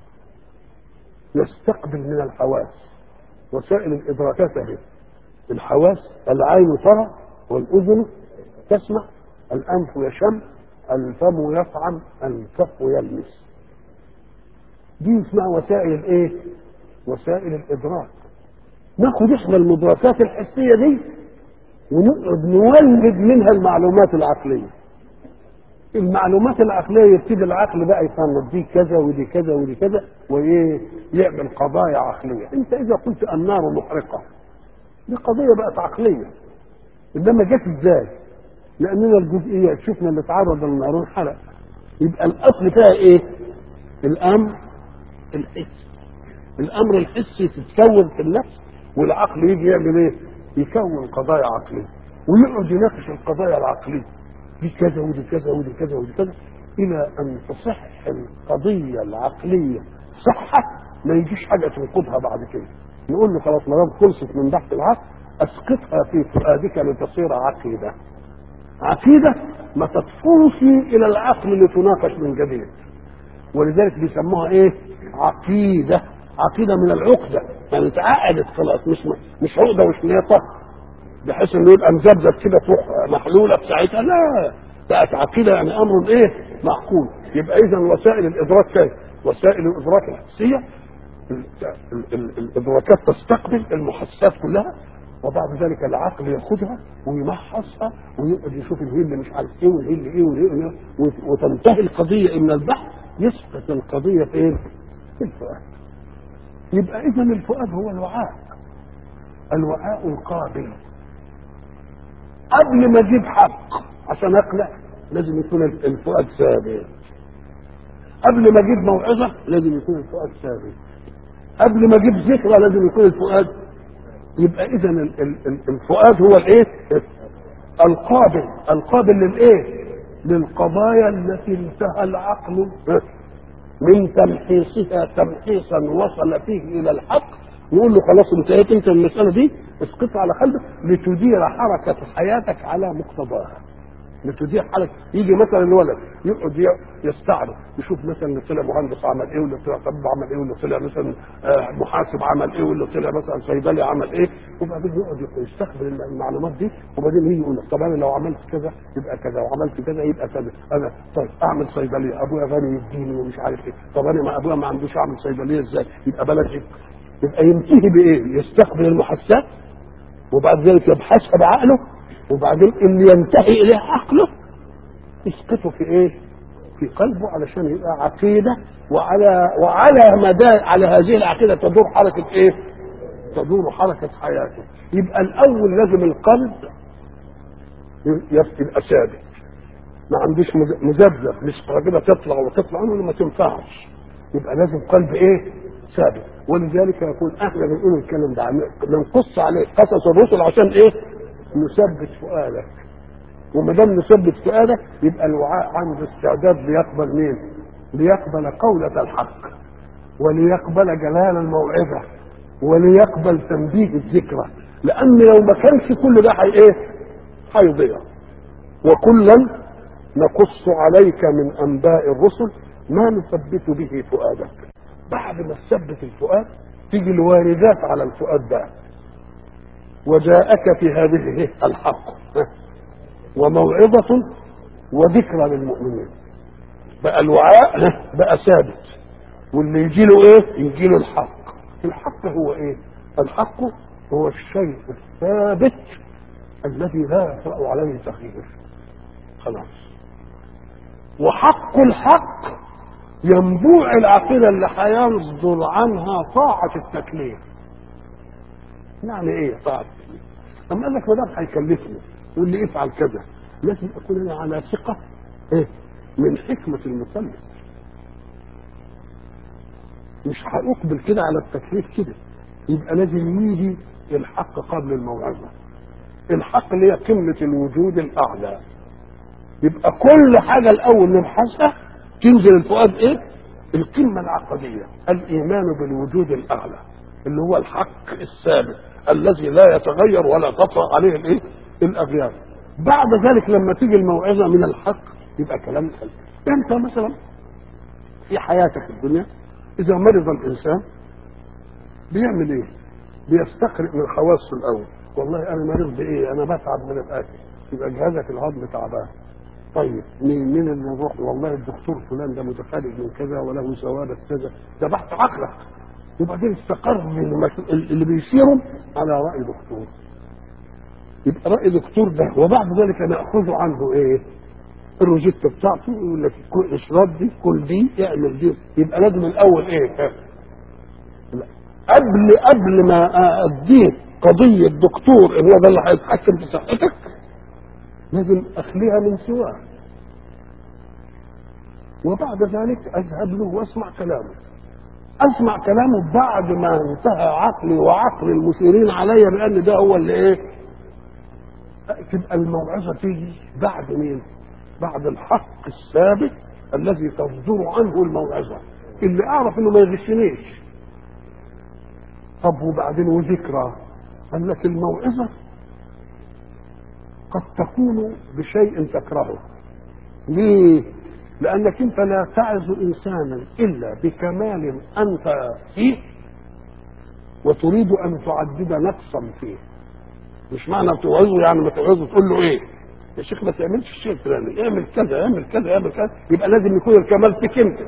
يستقبل من الحواس وسائل الادراكات به. الحواس العين ترى والأذن تسمع، الأنف يشم، الفم يطعم، الكف يلمس. دي اسمها وسائل وسائل الإدراك. ناخد احنا المدركات الحسية دي ونقعد نولد منها المعلومات العقلية. المعلومات العقليه يبتدي العقل بقى يفهم دي كذا ودي كذا ودي كذا، وايه يعمل قضايا عقليه. انت اذا قلت النار محرقه دي قضيه بقت عقليه، انما جت ازاي؟ لاننا الجزئيه شفنا اللي اتعرض للنار انحرق. يبقى الاصل فيها ايه؟ الامر الحسي. الامر الحسي تتكون في النفس، والعقل يجي يعمل ايه؟ يكون قضايا عقليه ويقعد يناقش القضايا العقليه دي كذا ودي كذا ودي كذا ودي كذا، الى ان تصح القضيه العقليه صحه ما يجيش حاجه تنقضها بعد كده. نقول له خلاص ما دام خلصت من بحث العقل اسقطها في فؤادك لتصير عقيده. عقيده ما تطفوش الى العقل لتناقش من جديد، ولذلك بيسموها ايه؟ عقيده. عقيده من العقده، يعني اتعقدت خلاص، مش عقده وشنيطه بحيث انه يبقى مذبذب كده تروح محلوله في ساعتها، لا، بقت عقيده يعني امر ايه؟ معقول. يبقى اذا وسائل الادراك كيف؟ وسائل الادراك الحسيه الادراكات تستقبل المحسات كلها، وبعد ذلك العقل ياخذها ويمحصها ويقعد يشوف الهي اللي مش عارف ايه والهي اللي ايه والهي إيه، وتنتهي القضيه ان البحث يسقط القضيه في ايه؟ في الفؤاد. يبقى اذا الفؤاد هو الوعاء، الوعاء القابل. قبل ما اجيب حق عشان اقنع لازم يكون الفؤاد ثابت. قبل ما اجيب موعظه لازم يكون الفؤاد ثابت. قبل ما اجيب ذكرى لازم يكون الفؤاد. يبقى اذا الفؤاد هو الايه؟ القابل. القابل للايه؟ للقضايا التي انتهى العقل من تمحيصها تمحيصا وصل فيه الى الحق، يقول له خلاص انتهيت انت من المساله دي، اسقطها على قلبك لتدير حركه حياتك على مقتضاها. لتدير حركه. يجي مثلا الولد يقعد يستعرض يشوف مثلا اللي طلع مهندس عمل ايه، واللي طلع طبيب عمل ايه، واللي طلع مثلا محاسب عمل ايه، واللي طلع مثلا صيدلي عمل ايه، وبعدين يقعد يستخدم المعلومات دي، وبعدين يجي يقول لك طب انا لو عملت كذا يبقى كذا، وعملت كذا يبقى كذا. انا طيب اعمل صيدليه، ابويا غني يديني ومش عارف ايه، طب انا ما ابويا ما عندوش اعمل صيدليه ازاي؟ يبقى بلاش. يبقى ينتهي بايه؟ يستقبل المحسات وبعد ذلك يبحثها بعقله، وبعدين اللي ينتهي اليه عقله يسقطه في ايه؟ في قلبه علشان يبقى عقيده. وعلى مدى على هذه العقيده تدور حركه ايه؟ تدور حركه حياته. يبقى الاول لازم القلب يبقى ثابت، ما عندوش مذبذب، مش كده تطلع وتطلع عنه ما تنفعش. يبقى لازم قلب ايه؟ ثابت. ولذلك يقول احنا بنقول الكلام ده ننقص عليه قصص الرسل عشان ايه؟ نثبت فؤادك. وما دام نثبت فؤادك يبقى الوعاء عنده استعداد ليقبل مين؟ ليقبل قولة الحق، وليقبل جلال الموعظة، وليقبل تنبيه الذكرى. لان لو ما كانش كل ده ايه؟ هيضيع. وكلا نقص عليك من انباء الرسل ما نثبت به فؤادك. بعد ما تثبت الفؤاد تيجي الواردات على الفؤاد ده، وجاءك في هذه الحق وموعظة وذكرى للمؤمنين. بقى الوعاء بقى ثابت، واللي يجي له ايه؟ يجي له الحق. الحق هو ايه؟ الحق هو الشيء الثابت الذي لا يطرأ عليه تغيير. خلاص. وحق الحق ينبوع العقيدة اللي هيصدر عنها طاعة التكليف. يعني ايه طاعة التكليف؟ اما قال لك ما دام هيكلفني يقول لي افعل كذا، لازم اكون انا على ثقة ايه؟ من حكمة المكلف. مش هأقبل كده على التكليف كده. يبقى لازم يجي الحق قبل الموعظة. الحق اللي هي قمة الوجود الأعلى. يبقى كل حاجة الأول نبحثها تنزل الفؤاد ايه؟ القمة العقدية، الإيمان بالوجود الأعلى اللي هو الحق الثابت الذي لا يتغير ولا تطرأ عليه الايه؟ الأغيار. بعد ذلك لما تيجي الموعظة من الحق يبقى كلام حلو. انت مثلا في حياتك الدنيا اذا مرض الانسان بيعمل ايه؟ بيستقرئ من حواسه الاول. والله انا مريض بايه؟ انا بتعب من الاكل، يبقى جهازك الهضمي تعبان. طيب مين اللي نروح؟ والله الدكتور فلان ده متخرج من كذا وله ثوابت كذا، ده بحث عقلك. وبعدين استقر اللي بيشيرهم على راي دكتور. يبقى راي دكتور ده وبعد ذلك ناخذ عنه ايه؟ الروجيتا بتاعته يقول لك اشرب دي، كل دي، اعمل دي. يبقى لازم الاول ايه؟ قبل ما اديك قضيه دكتور ان هو ده اللي هيتحكم في صحتك، لازم اخليها من سواه، وبعد ذلك اذهب له واسمع كلامه. اسمع كلامه بعد ما انتهى عقلي وعقل المشيرين علي بان ده هو اللي ايه. تبقى الموعظه تيجي بعد مين؟ بعد الحق الثابت الذي تصدر عنه الموعظه، اللي اعرف انه ما يغشنيش. طب وبعدين وذكرى؟ قال لك الموعظه قد تكون بشيء تكرهه. ليه؟ لانك انت لا تعظ انسانا الا بكمال انت فيه وتريد ان تعدد نقصا فيه. مش معنى توعظه يعني ما توعظه تقول له ايه يا شيخ ما تعملش الشيء الفلاني، اعمل كذا اعمل كذا اعمل كذا. يبقى لازم يكون الكمال فيك انت.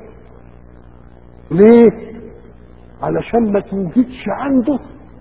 ليه؟ علشان ما توجدش عنده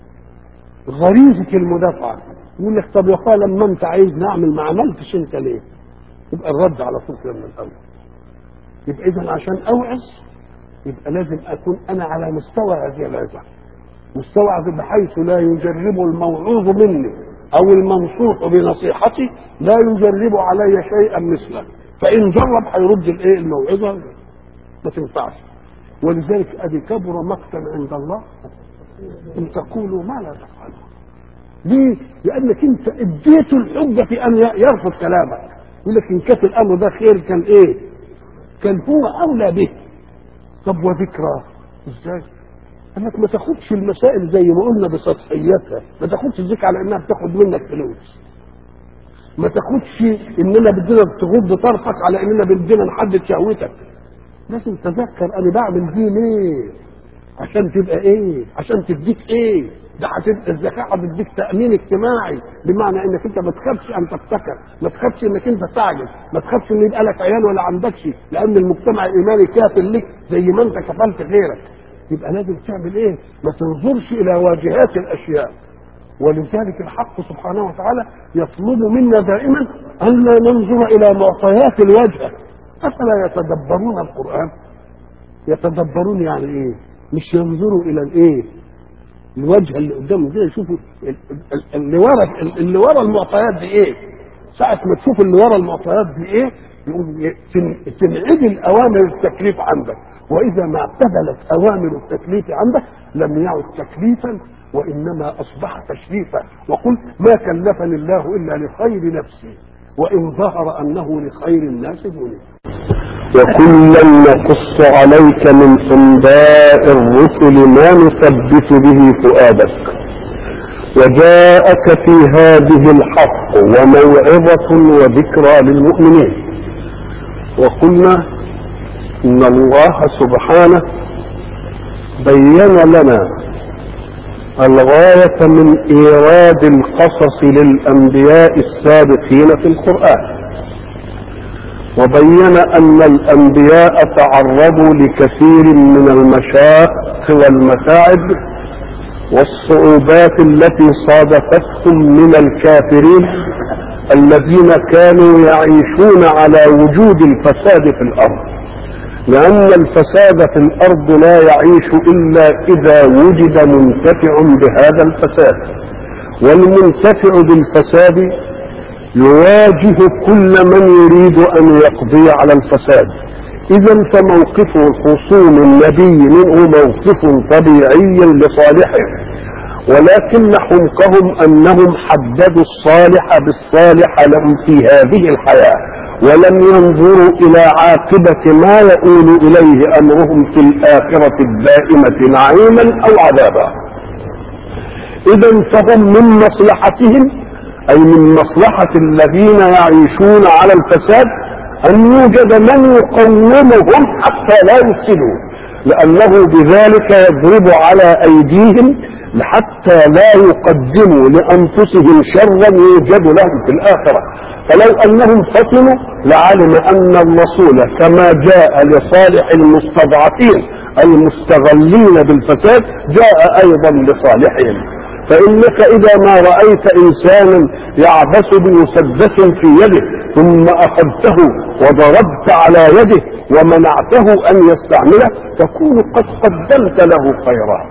غريزه المدافعه. يقول لك طب يا اخويا لما انت عايز نعمل ما عملتش انت ليه؟ يبقى الرد على طول من الاول. يبقى اذا عشان اوعظ يبقى لازم اكون انا على مستوى هذه العظه، مستوى بحيث لا يجرب الموعوظ مني او المنصوح بنصيحتي لا يجرب علي شيئا مثله، فان جرب هيرد الايه الموعظه ما تنفعش. ولذلك ادي كبر مقتا عند الله ان تقولوا ما لا تفعلوا. ليه؟ لانك انت اديته الحجه في ان يرفض كلامك. يقول لك ان كان الامر ده خير كان ايه؟ كان هو اولى به. طب وذكرى ازاي؟ انك ما تاخدش المسائل زي ما قلنا بسطحياتها، ما تاخدش الذكر على انها بتاخد منك فلوس، ما تاخدش اننا بدنا تغض طرفك على اننا بدنا نحدد شهوتك. لازم تذكر انا بعمل دي ليه؟ عشان تبقى ايه؟ عشان تديك ايه؟ ده هتبقى الزكاه هتديك تامين اجتماعي، بمعنى انك انت ما تخافش ان تبتكر، ما تخافش انك انت تعجز، ما تخافش ان يبقى لك عيال ولا عندكش، لان المجتمع الايماني كافل لك زي ما انت كفلت غيرك. يبقى لازم تعمل ايه؟ ما تنظرش الى واجهات الاشياء. ولذلك الحق سبحانه وتعالى يطلب منا دائما ان لا ننظر الى معطيات الواجهه. افلا يتدبرون القران؟ يتدبرون يعني ايه؟ مش ينظروا الى الايه؟ الوجه اللي قدامه كده، يشوفوا اللي ورا المعطيات دي ايه. ساعه ما تشوف اللي ورا المعطيات دي ايه يقوم تنعدل اوامر التكليف عندك. واذا ما اعتدلت اوامر التكليف عندك لم يعد تكليفا وانما اصبح تشريفا. وقل ما كلفني الله الا لخير نفسي وان ظهر انه لخير الناس دونه.
وكلا نقص عليك من انباء الرسل ما نثبت به فؤادك وجاءك في هذه الحق وموعظة وذكرى للمؤمنين. وقلنا ان الله سبحانه بين لنا الغاية من ايراد القصص للانبياء السابقين في القرآن، وبين ان الانبياء تعرضوا لكثير من المشاق والمتاعب والصعوبات التي صادفتهم من الكافرين الذين كانوا يعيشون على وجود الفساد في الارض، لان الفساد في الارض لا يعيش الا اذا وجد منتفع بهذا الفساد، والمنتفع بالفساد يواجه كل من يريد ان يقضي على الفساد. اذا فموقف خصوم النبي منه موقف طبيعي لصالحه، ولكن حمقهم انهم حددوا الصالح بالصالح لهم في هذه الحياة ولم ينظروا الى عاقبة ما يؤول اليه امرهم في الاخرة الدائمة نعيما او عذابا. اذا فهم من مصلحتهم أي من مصلحة الذين يعيشون على الفساد أن يوجد من يقومهم حتى لا يفسدوا، لأنه بذلك يضرب على أيديهم حتى لا يقدموا لأنفسهم شرا يوجد لهم في الآخرة. فلو أنهم فطنوا لعلم أن الرسول كما جاء لصالح المستضعفين المستغلين بالفساد جاء أيضا لصالحهم. فإنك إذا ما رأيت إنسانا يعبث بمسدس في يده ثم اخذته وضربت على يده ومنعته ان يستعمله تكون قد قدمت له خيرا،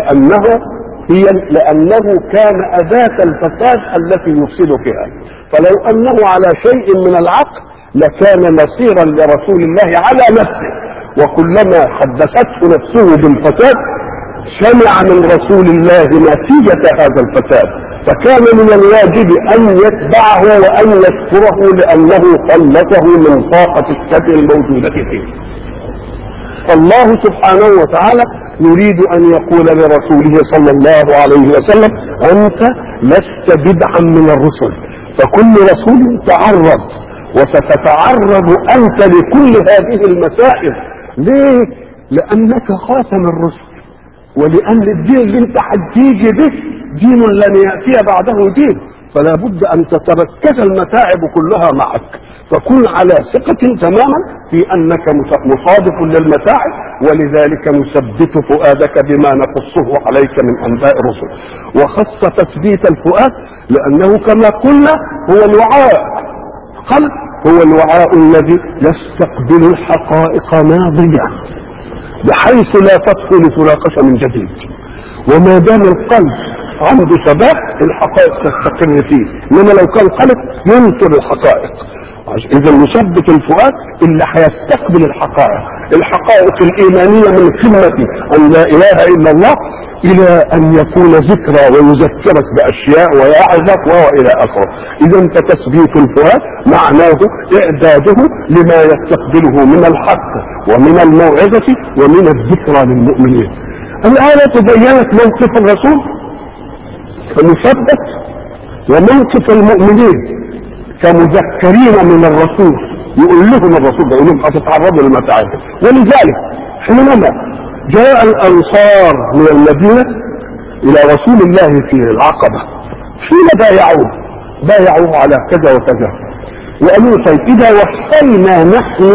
لانه كان اداة الفساد التي يفسد فيها. فلو انه على شيء من العقل لكان نصيرا لرسول الله على نفسه، وكلما حدثته نفسه بالفساد سمع من رسول الله نتيجة هذا الفساد، فكان من الواجب ان يتبعه وان يذكره لانه خلصه من طاقة الشر الموجودة فيه. فالله سبحانه وتعالى يريد ان يقول لرسوله صلى الله عليه وسلم انت لست بدعا من الرسل، فكل رسول تعرض وستتعرض انت لكل هذه المسائل. ليه؟ لانك خاتم الرسل، ولان الدين اللي انت هتيجي به دين لن ياتي بعده دين، فلا بد ان تتركز المتاعب كلها معك، فكن على ثقة تماما في انك مصادف للمتاعب، ولذلك نثبت فؤادك بما نقصه عليك من انباء الرسل. وخص تثبيت الفؤاد لانه كما قلنا هو الوعاء، قلب هو الوعاء الذي يستقبل الحقائق ناضجة بحيث لا تدخل تناقش من جديد، وما دام القلب عنده ثبات الحقائق تستقر فيه، انما لو كان قلب ينكر الحقائق. اذا نثبت الفؤاد اللي هيستقبل الحقائق الايمانيه من قمه ان لا اله الا الله الى ان يكون ذكرى ويذكرك باشياء ويعظك والى اخره. اذا فتثبيت الفؤاد معناه اعداده لما يستقبله من الحق ومن الموعظه ومن الذكرى للمؤمنين. الايه بينت موقف الرسول فنثبت وموقف المؤمنين كمذكرين من الرسول، يقول لهم الرسول يقول لهم هتتعرضوا للمتاعب. ولذلك حينما جاء الانصار من المدينه الى رسول الله في العقبه حين بايعوه على كذا وكذا، وقالوا طيب اذا وفينا نحن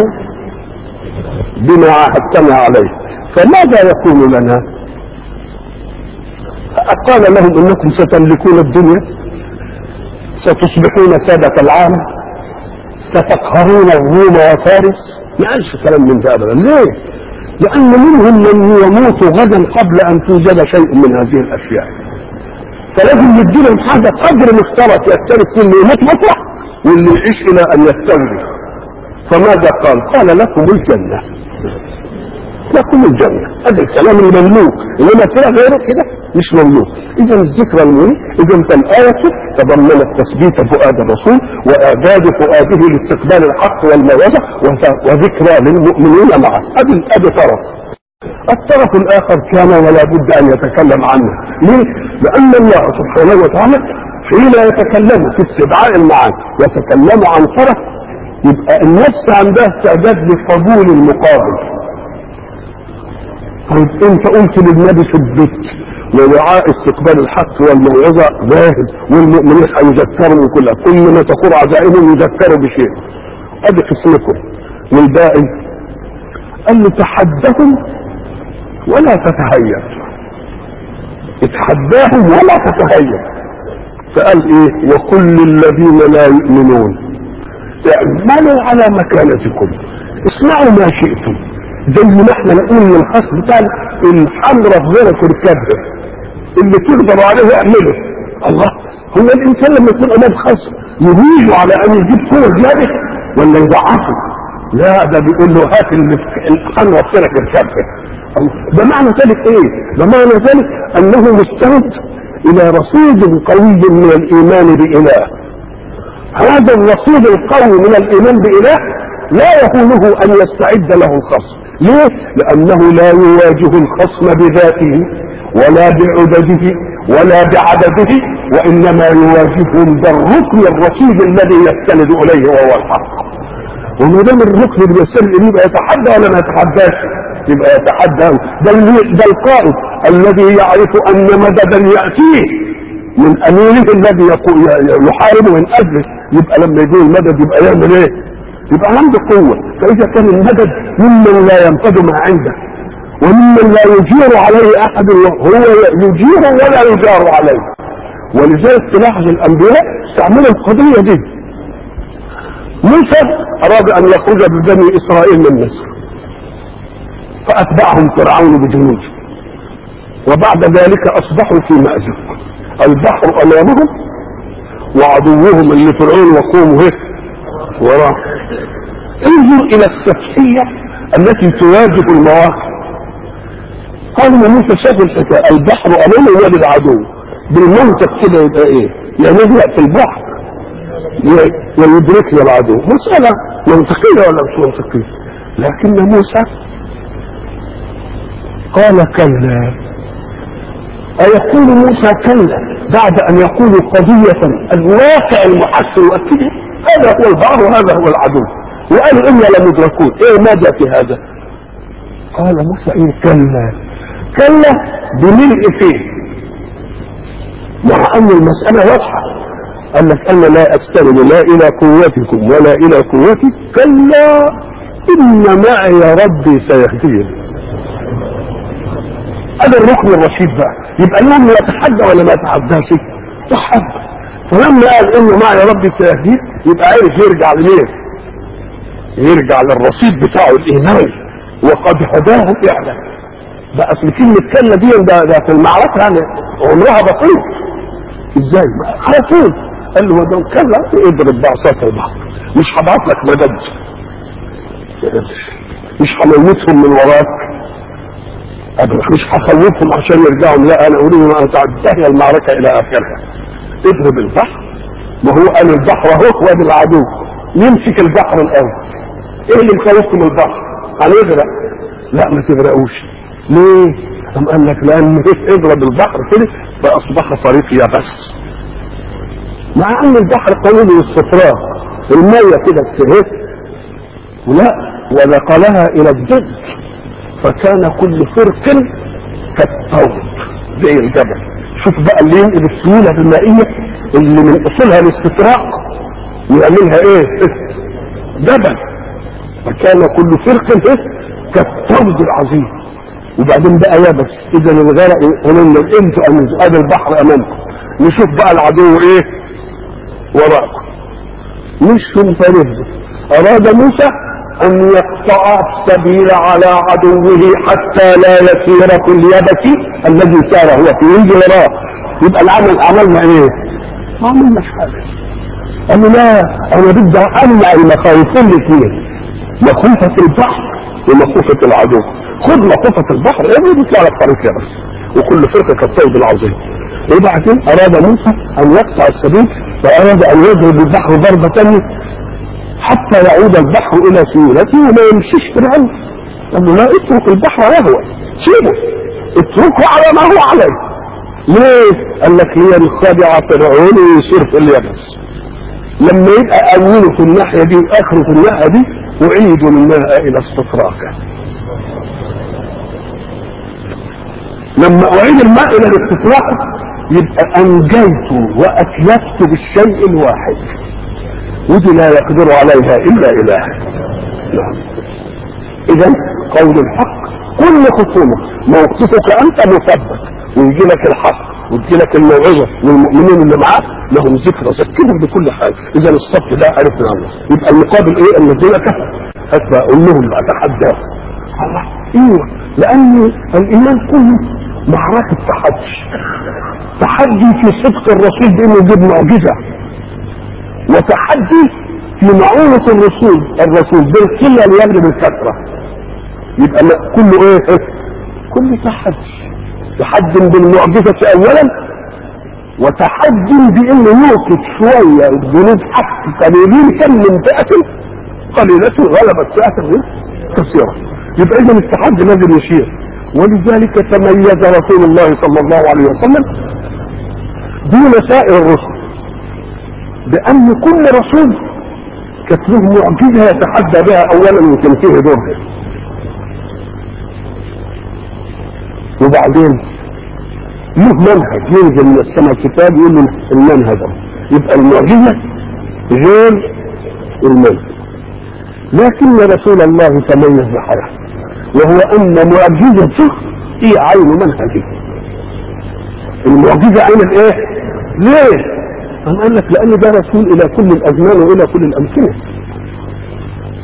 بما عاهدتنا عليه فماذا يكون لنا؟ قال لهم انكم ستملكون الدنيا، ستصبحون سادة العالم، ستقهرون الروم وفارس. ما قالش كلام من ده ابدا. ليه؟ لان منهم من يموت غدا قبل ان توجد شيء من هذه الاشياء، فلازم نديلهم حاجه قدر مشترك يختلف فيه، اللي يموت مطرح واللي يعيش الى ان يستولي. فماذا قال لكم الجنه، لكم الجنه. هذا الكلام المملوك، انما ترى غيره كده مش مملوك. اذا الذكر المهم، اذا فالايه تضمنت تثبيت فؤاد الرسول واعداد فؤاده لاستقبال الحق والموعظه وذكرى للمؤمنين معه. هذا طرف. الطرف الاخر كان ولا بد ان يتكلم عنه. ليه؟ لان الله سبحانه وتعالى حين يتكلم في استدعاء المعاني يتكلم عن طرف، يبقى النفس عندها استعداد لقبول المقابل. طيب انت قلت للنبي ثبت ووعاء استقبال الحق والموعظه ذاهب والمؤمنين هيذكروا كل ما تقول عزائمهم يذكروا بشيء. ادي قسمكم. والباقي قال له تحدهم ولا تتهيأ، اتحداهم ولا تتهيأ. فقال ايه؟ وكل الذين لا يؤمنون اعملوا على مكانتكم اصنعوا ما شئتم. زي ما احنا نقول للخصم بتاعنا الحمرة في غيرك ركبها، اللي تقدروا عليه اعمله. الله، هو الانسان لما يكون امام خصم يهيجوا على ان يجيب قوه زياده ولا يضعفه؟ لا، ده بيقول له هات الحمرة في غيرك ركبها. ده معنى ذلك ايه؟ ده معنى ذلك انه مستند الى رصيد قوي من الايمان باله. هذا الرصيد القوي من الايمان باله لا يهونه ان يستعد له الخصم. ليه؟ لانه لا يواجه الخصم بذاته ولا بعدده ولا بعدده، وانما يواجههم بالركن الرصيد الذي يستند اليه وهو الحق. وما دام الركن اللي يستند اليه يبقى يتحدى ولا ما يتحداش؟ يبقى يتحدى. ده القائد الذي يعرف ان مددا ياتيه من اميره الذي يحارب من اجله، يبقى لما يجي المدد يبقى يعمل ايه؟ يبقى عنده قوة. فإذا كان المدد ممن لا ينفذ ما عنده وممن لا يجير عليه أحد، هو يجير ولا يجار عليه. ولذلك تلاحظ الأنبياء استعملوا القضية دي. موسى اراد ان يخرج ببني اسرائيل من مصر فاتبعهم فرعون بجنوده، وبعد ذلك اصبحوا في مأزق، البحر امامهم وعدوهم اللي فرعون وقومه وراه. انظر الى السفهية التي تواجه المواقف. قالوا موسى شاف الحكاية، البحر امامه وادي العدو، بالمنطق كده يبقى ايه؟ يا نغرق في البحر يا يدركنا العدو. مسألة منطقية ولا مش منطقية؟ لكن موسى قال كلا. أيقول موسى كلا بعد أن يقول قضية الواقع المحسن يؤكده؟ هذا هو البحر وهذا هو العدو، وقالوا إنا لمدركون. إيه ماذا في هذا؟ قال موسى إيه كلا، كلا بملء فيه، مع أن المسألة واضحة. قال لك أنا لا أستند لا إلى قوتكم ولا إلى قوتي، كلا إن معي ربي سيهدين. هذا الركن الرشيد بقى. يبقى اليوم يتحدى ولا ما يتحداش؟ تحدى. فلما قال إن معي ربي سيهدين يبقى عارف يرجع لمين؟ يرجع للرصيد بتاعه الإيماني، وقد هداه فعلا. بقى في كلمة كلا دي ده في المعركة يعني عمرها بطيء. ازاي؟ على طول قال له ده كلا اضرب بعصاك البحر، مش هبعت لك مدد، مش هموتهم من وراك ابدا، مش هخوفهم عشان يرجعوا، لا انا اريد ان تنتهي المعركه الى اخرها. اضرب البحر، ما هو قال البحر اهو وادي العدو، يمسك البحر الاول. ايه اللي مخوفكم البحر؟ هنغرق. لا ما تغرقوش. ليه؟ قام قال لك لان اضرب البحر كده فاصبح طريق يابس، مع ان البحر قانون الاستفراغ، الميه كده تهف ولا ونقلها الى الضد، فكان كل فرق كالطود زي الجبل. شوف بقى اللي ينقل السيوله المائيه اللي من اصولها الاستفراغ ويعملها ايه؟ جبل. فكان كل فرق كالطود العظيم. وبعدين بقى يابس. اذا الغرق قلنا انتوا ادي البحر امامكم، نشوف بقى العدو ايه وراءكم. مش فريق. اراد موسى ان يقطع السبيل على عدوه حتى لا يسير في اليابس الذي سار هو في يجي وراه. يبقى العمل عملنا ايه؟ ما عملناش حاجه. قالوا لا انا بدي امنع المخاوفين الاثنين، مخوفه البحر ومخوفه العدو. خذ مخوفه البحر ايه بيطلع لك طريق يابس، وكل فرقه كالطود العظيم. وبعدين اراد موسى ان يقطع السبيل، فاراد ان يضرب البحر ضربه ثانيه حتى يعود البحر الى سيولته وما يمشيش فرعون. قال له لا اترك البحر يهوى، سيبه اتركه على ما هو عليه. ليه؟ قال لك لينخدع فرعون ويصير في اليابس. لما يبقى اوله في الناحيه دي واخره في الناحيه دي اعيدوا الماء الى استطراقه. لما اعيد الماء الى الاستطراق يبقى انجيت واتلفت بالشيء الواحد، ودي لا يقدر عليها الا اله. اذا قول الحق كل خصومه موقفك انت مثبت، ويجي لك الحق ويجي لك الموعظه، والمؤمنين اللي معاك لهم ذكرى ذكرهم بكل حاجه. اذا الصف ده عرفنا الله. يبقى المقابل ايه؟ الذين كفروا هتبقى اقول لهم اتحداهم. ايوه، لان الايمان كله معركه تحدي في صدق الرسول بانه يجيب معجزه، وتحدي في معونة الرسول بالقلة ليغلب الكثرة. يبقى كله ايه؟ كله تحدي بالمعجزة اولا، وتحدي بانه يوقف شوية الجنود حق قليلين كم من فئة قليلة غلبت فئة كثيرة. يبقى اذا التحدي لازم يشير. ولذلك تميز رسول الله صلى الله عليه وسلم دون سائر الرسل، بأن كل رسول كانت له معجزة يتحدى بها أولا وتنتهي دورها، وبعدين له منهج ينزل من السماء كتاب يقول له المنهج. يبقى المعجزة غير المنهج. لكن رسول الله تميز بحاجة، وهو أن معجزته هي عين منهجه. المعجزة عين الايه؟ ليه؟ قال لك لأن ده رسول إلى كل الأزمان وإلى كل الأمكنة.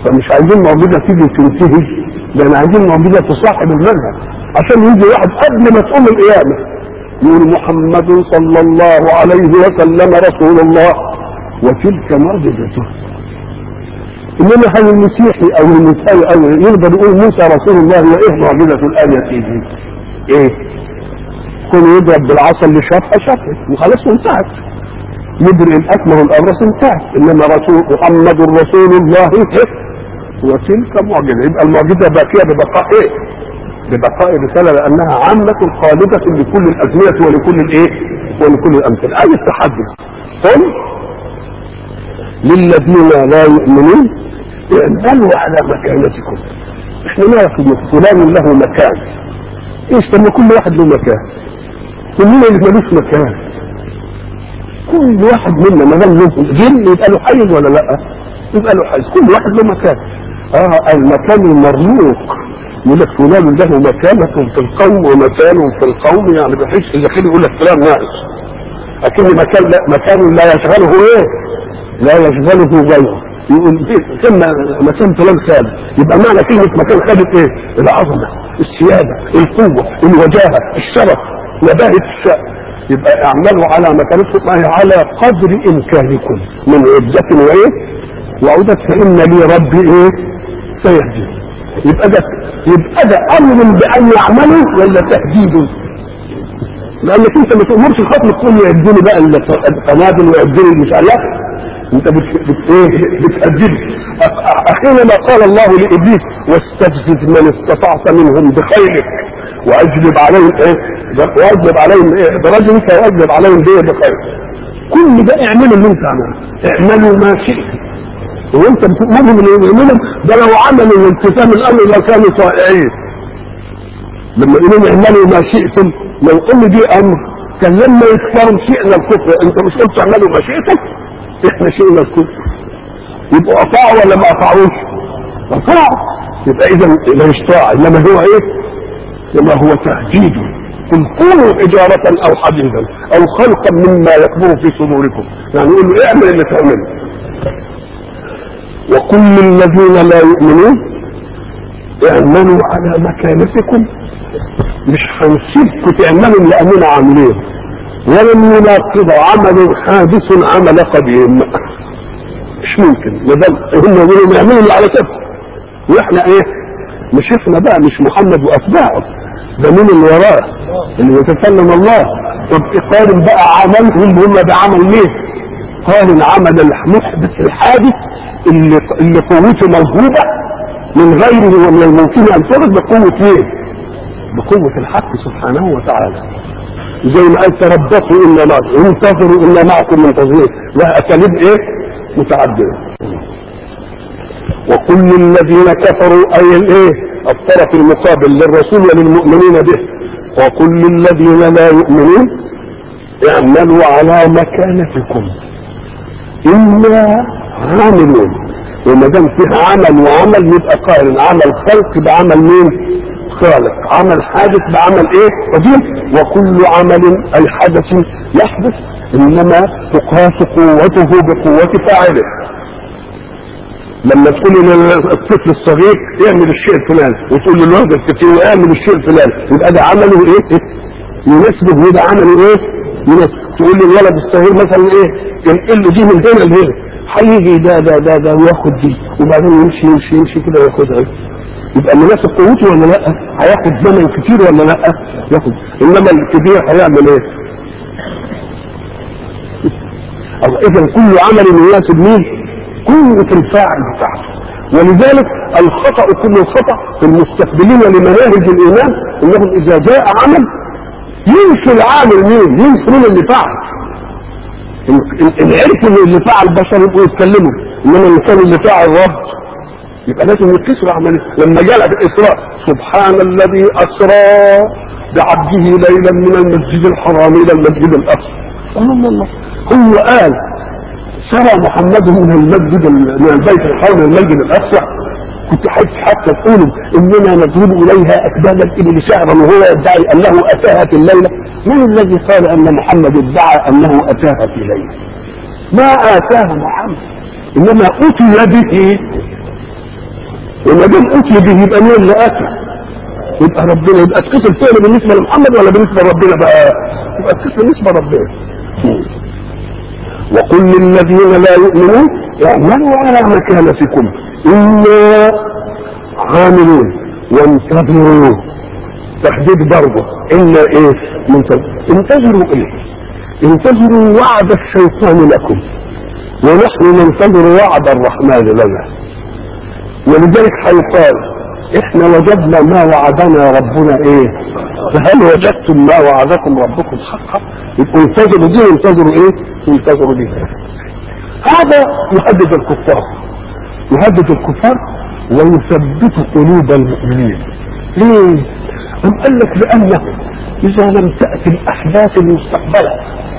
فمش عايزين معجزه تيجي تنتهي، لان عايزين معجزه تصاحب المنهج، عشان يجي واحد قبل ما تقوم القيامه يقول محمد صلى الله عليه وسلم رسول الله وتلك معجزته. انما هل المسيحي او المسيحي او يقدر يقول موسى رسول الله وايه معجزه الايه تيجي؟ ايه؟ كل يضرب بالعصا اللي شافها وخلاص انتهت، يدري الاكمه والابرص انتهت. انما محمد رسول الله وتلك معجزه، يبقى المعجزه باقيه ببقاء ايه؟ ببقاء رساله، لانها عامه خالده لكل الازمنه ولكل الايه؟ ولكل الامثله. اي التحدي قل للذين لا يؤمنون اعملوا على مكانتكم. احنا نعرف ان فلان له مكان، ايش لما كل واحد له مكان؟ كلنا اللي ملوش مكان، كل واحد منا ما دام له جن يبقى له حيز ولا لا؟ يبقى له حيز، كل واحد له مكان. المكان المرموق، يقول لك فلان له مكانة في القوم ومكان في القوم، يعني بحيث اذا كان يقول لك فلان ناقص، لكن مكان لا يشغله ايه؟ لا يشغله غيره. يقول ثم مكان فلان خالد، يبقى معنى كلمة مكان خالد ايه؟ العظمة، السيادة، القوة، الوجاهة، الشرف، نباهة الشأن. يبقى اعملوا على مكانتكم، أي على قدر امكانكم من عدة وايه؟ وعدة، فإن لي ربي ايه؟ سيهدي. يبقى ده امر بأن يعملوا ولا تهديد؟ لانك انت ما تأمرش الخطر تقول يعدوني بقى القنابل ويعدوني مش عارف، انت بتهدد. حينما قال الله لابليس واستفزز من استطعت منهم بخيلك واجلب عليهم ايه؟ واجلب عليهم ايه؟ برجلك واجلب عليهم بايه؟ بخيلك. كل ده اعملوا اللي انت عمله، اعملوا ما شئت. وانت بتؤمرهم اللي يعملوا ده، لو عملوا الالتزام الامر لكانوا طائعين. لما يقولون اعملوا ما شئتم، لو قلنا دي امر كان لما يكفروا شئنا الكفر. انت مش قلت اعملوا ما شئتم؟ احنا شئنا الكفر. يبقوا اطاعوا ولا ما اطاعوش؟ اطاعوا. يبقى اذا مش طاعه، انما هو ايه؟ انما هو تهديد. قل كونوا حجاره او حديدا او خلقا مما يكبر في صدوركم، يعني يقول له اعمل اللي تعمله. وكل الذين لا يؤمنون اعملوا على مكانتكم، مش هنسيبكم تعملوا اللي امين عاملين، ولن يناقض عمل حادث عمل قديم. مش ممكن، هم يقولوا نعملوا اللي على كده واحنا ايه؟ مش احنا بقى، مش محمد واتباعه، ده مين اللي وراه؟ اللي يتكلم الله. طب قارن بقى عملهم هم بعمل مين؟ قارن عمل المحدث الحادث اللي قوته موهوبه من غيره ومن الممكن ان ترد بقوه ايه؟ بقوه الحق سبحانه وتعالى. زي ما قال تربصوا الا معكم، انتظروا الا معكم منتظرين، واساليب ايه؟ متعدده. وكل الذين كفروا اي الايه؟ الطرف المقابل للرسول وللمؤمنين به. وكل الذين لا يؤمنون اعملوا على مكانتكم انا عاملون. وما دام فيه عمل وعمل يبقى قارن عمل خلق بعمل مين؟ خالق. عمل حادث بعمل ايه؟ قديم. وكل عمل اي حدث يحدث انما تقاس قوته بقوة فاعله. لما تقول للطفل الصغير اعمل الشيء الفلاني وتقول للولد الكتير اعمل الشيء الفلاني، يبقى ده عمله ايه؟ يناسبه، وده عمله ايه؟ يناسبه. تقول للولد الصغير مثلا ايه؟ ينقل له دي من هنا لهنا، هيجي ده وياخد دي، وبعدين يمشي كده وياخدها. يبقى مناسب قوته ولا لا؟ هياخد زمن كتير ولا لا؟ ياخد. انما الكبير هيعمل ايه؟ اذا كل عمل يناسب مين؟ قوة الفاعل بتاعته. ولذلك الخطأ، كل الخطأ في المستقبلين لمناهج الايمان انهم اذا جاء عمل ينسوا العامل مين؟ ينسوا مين اللي فعل. العرف اللي فعل بشر يبقوا يتكلموا، انما الانسان اللي فعل رب يبقى لازم يقيسوا العمليه. لما جاء في الاسراء سبحان الذي اسرى بعبده ليلا من المسجد الحرام الى المسجد الاقصى، الله هو قال سرى محمد من المسجد من البيت الحرام الى المسجد الاقصى؟ كنت حتى تقولوا اننا نضرب اليها اكباد الابل شهرا وهو يدعي انه اتاها في الليله. من الذي قال ان محمد ادعى انه اتاها في ليله؟ ما اتاها محمد، انما اتي به وما دام اتي به يبقى مين اللي اتى؟ يبقى ربنا. يبقى تقيس الفعل بالنسبه لمحمد ولا بالنسبه لربنا بقى؟ يبقى تقيس بالنسبه لربنا. وقل للذين لا يؤمنون اعملوا على مكانتكم انا عاملون وانتظروا. تحديد برضه الا ايه؟ انتظروا ايه؟ انتظروا وعد الشيطان لكم ونحن ننتظر وعد الرحمن لنا. ولذلك هيقال احنا وجدنا ما وعدنا ربنا ايه؟ فهل وجدتم ما وعدكم ربكم حقا؟ يبقوا انتظروا دي وانتظروا ايه؟ انتظروا دي. هذا يهدد الكفار، يهدد الكفار ويثبت قلوب المؤمنين. ليه؟ أم قال لك لأنه إذا لم تأتي الأحداث المستقبلة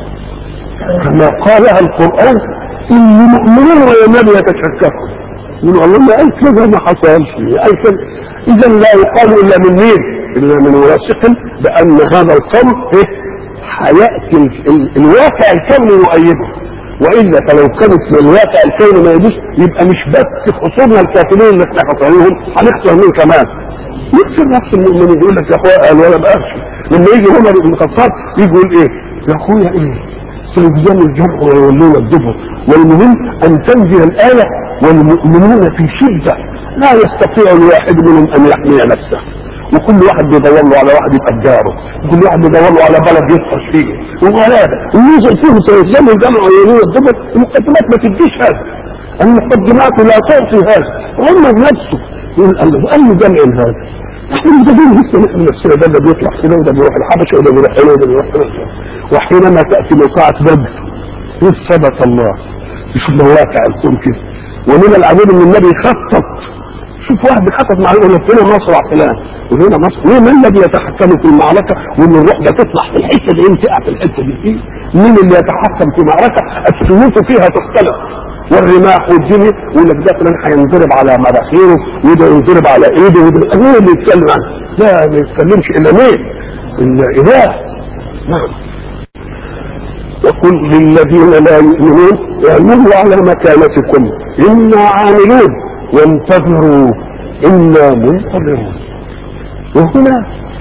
كما قالها القرآن إن المؤمنين واليمن يتشككون يقولوا الله ما قال كذا ما حصلش قال كذا، إذا لا يقال إلا من مين؟ إلا من واثق بأن هذا القول حياتي الواقع الكوني يؤيده. والا فلو كانت من الواقع الكوني ما يجوز يبقى مش بس خسرنا الكافرين اللي احنا خسرناهم، هنخسر مين كمان؟ يكسر نفس المؤمنين. يقول لك يا اخويا قال ولا بقاش. لما يجي عمر بن الخطاب يجي يقول ايه؟ يا اخويا ايه؟ سيجزم الجمع ويولون الدبر. والمهم ان تنزل الايه والمؤمنون في شده لا يستطيع الواحد منهم ان يحمي نفسه، وكل واحد بيدور له على واحد يبقى جاره، كل واحد بيدور له على بلد يفحص فيه، وهذا ويوصل فيه سيجزم الجمع ويولون الدبر. المقدمات ما تديش هذا، المقدمات لا تعطي هذا. عمر نفسه يقول الله اي جمع هذا؟ احنا مجدين لسه نحن نفسنا، ده بيطلع كده وده بيروح الحبشه وده بيروح هنا وده بيروح هنا. وحينما تاتي موقعة بدر ثبت الله يشوف مواقع الكون كده. ومن العجيب ان النبي خطط، شوف واحد بيخطط مع يقول لك هنا مصر على فلان وهنا مصر. ليه؟ من الذي يتحكم في المعركه وان الروح ده تطلع في الحته دي تقع في الحته دي؟ مين اللي يتحكم في معركه السيوف فيها تختلف والرماح والدنيا؟ يقول لك ده فلان هينضرب على مراخيره وده ينضرب على ايده وده مين اللي يتكلم عنه؟ لا ما يتكلمش الا مين؟ الا اله. نعم. وقل للذين لا يؤمنون اعملوا على مكانتكم انا عاملون وانتظروا انا منتظرون. وهنا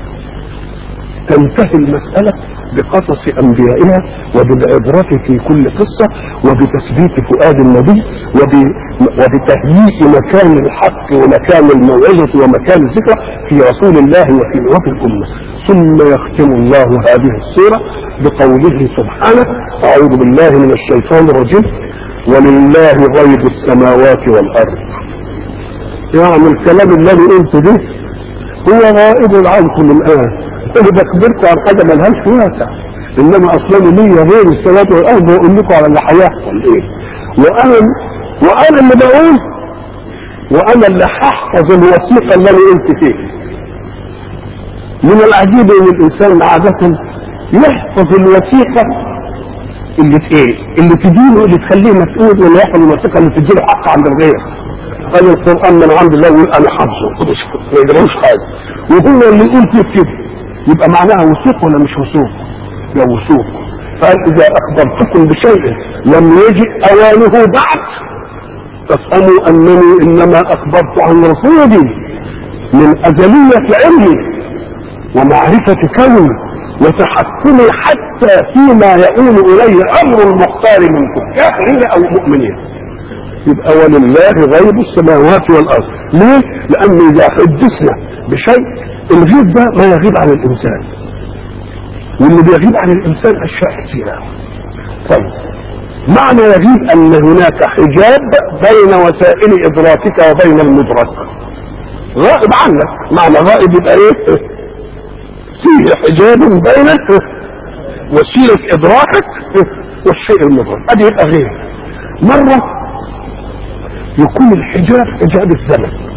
تنتهي المسألة بقصص أنبيائها وبالعبرة في كل قصة وبتثبيت فؤاد النبي وبتهيئ مكان الحق ومكان الموعظة ومكان الذكرى في رسول الله وفي الأمة. ثم يختم الله هذه السورة بقوله سبحانه: أعوذ بالله من الشيطان الرجيم: ولله غيب السماوات والأرض. يعني الكلام الذي قلت به هو غائب عنكم الآن. انا بخبركم عن حاجه ملهاش واقع، انما اصلا لي غير السماوات والارض واقول لكم على اللي هيحصل ايه. وانا اللي بقول وانا اللي هحفظ الوثيقه اللي انا قلت فيها. من العجيب ان الانسان عاده يحفظ الوثيقه اللي اللي تديله اللي تخليه مسؤول، ولا يحفظ الوثيقه اللي تديله حق عند الغير. قال القران من عند الله يقول انا حافظه ما يجرمش حاجه، وهو اللي يقول فيه كده يبقى معناها وثوق ولا مش وثوق؟ يا وثوق. قال اذا اخبرتكم بشيء لم يجئ اوانه بعد فافهموا انني انما اخبرت عن رسولي من ازليه علمي ومعرفه كوني وتحكمي حتى فيما يؤول اليه امر المختار منكم كافرين او مؤمنين. يبقى ولله غيب السماوات والارض. ليه؟ لان اذا حدثنا بشيء الغيب ده ما يغيب عن الانسان، واللي بيغيب عن الانسان اشياء كثيره. طيب معنى يغيب ان هناك حجاب بين وسائل ادراكك وبين المدرك. غائب عنك، معنى غائب يبقى ايه؟ فيه حجاب بينك وسيله ادراكك والشيء المدرك، ادي يبقى غيب. مره يكون الحجاب حجاب الزمن،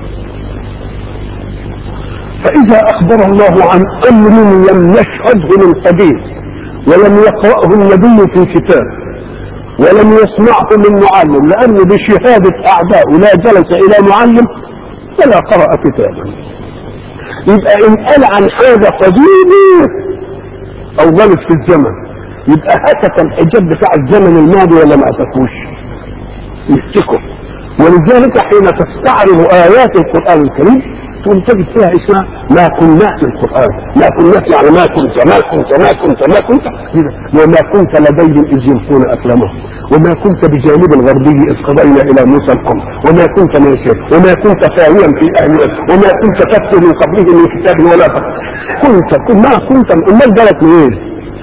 فإذا أخبر الله عن أمر لم يشهده من قديم ولم يقرأه النبي في كتاب ولم يسمعه من معلم، لأنه بشهادة أعداء لا جلس إلى معلم ولا قرأ كتابا. يبقى إن قال عن حاجة قديمة أو ظلت في الزمن يبقى هتك الحجاب بتاع الزمن الماضي ولا ما هتكوش؟ يفتكر. ولذلك حين تستعرض آيات القرآن الكريم تقوم تجد فيها اسمها ما كنا في القرآن. ما كنا يعني ما كنت وما كنت لديهم إذ يلقون أقلامهم وما كنت بجانب الغربي إذ قضينا إلى موسى الأمر وما كنت من شيء وما كنت ثاويا في أهلك وما كنت تتلو من قبله من كتاب ولا ما كنت أمال جالك منين؟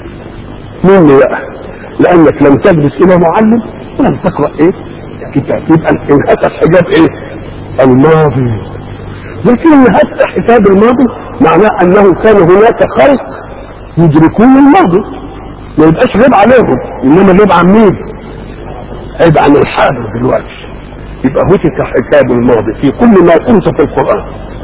مني بقى لأنك لم تجلس إلى معلم ولم تقرأ إيه؟ كتاب. يبقى انهتك حجاب إيه؟ الماضي. لكن انهتك حجاب الماضي معناه أنه كان هناك خلق يدركون الماضي ما يبقاش غيب عليهم، إنما غيب عن مين؟ غيب عن الحاضر دلوقتي. يبقى هتك حجاب الماضي في كل ما كنت في القرآن.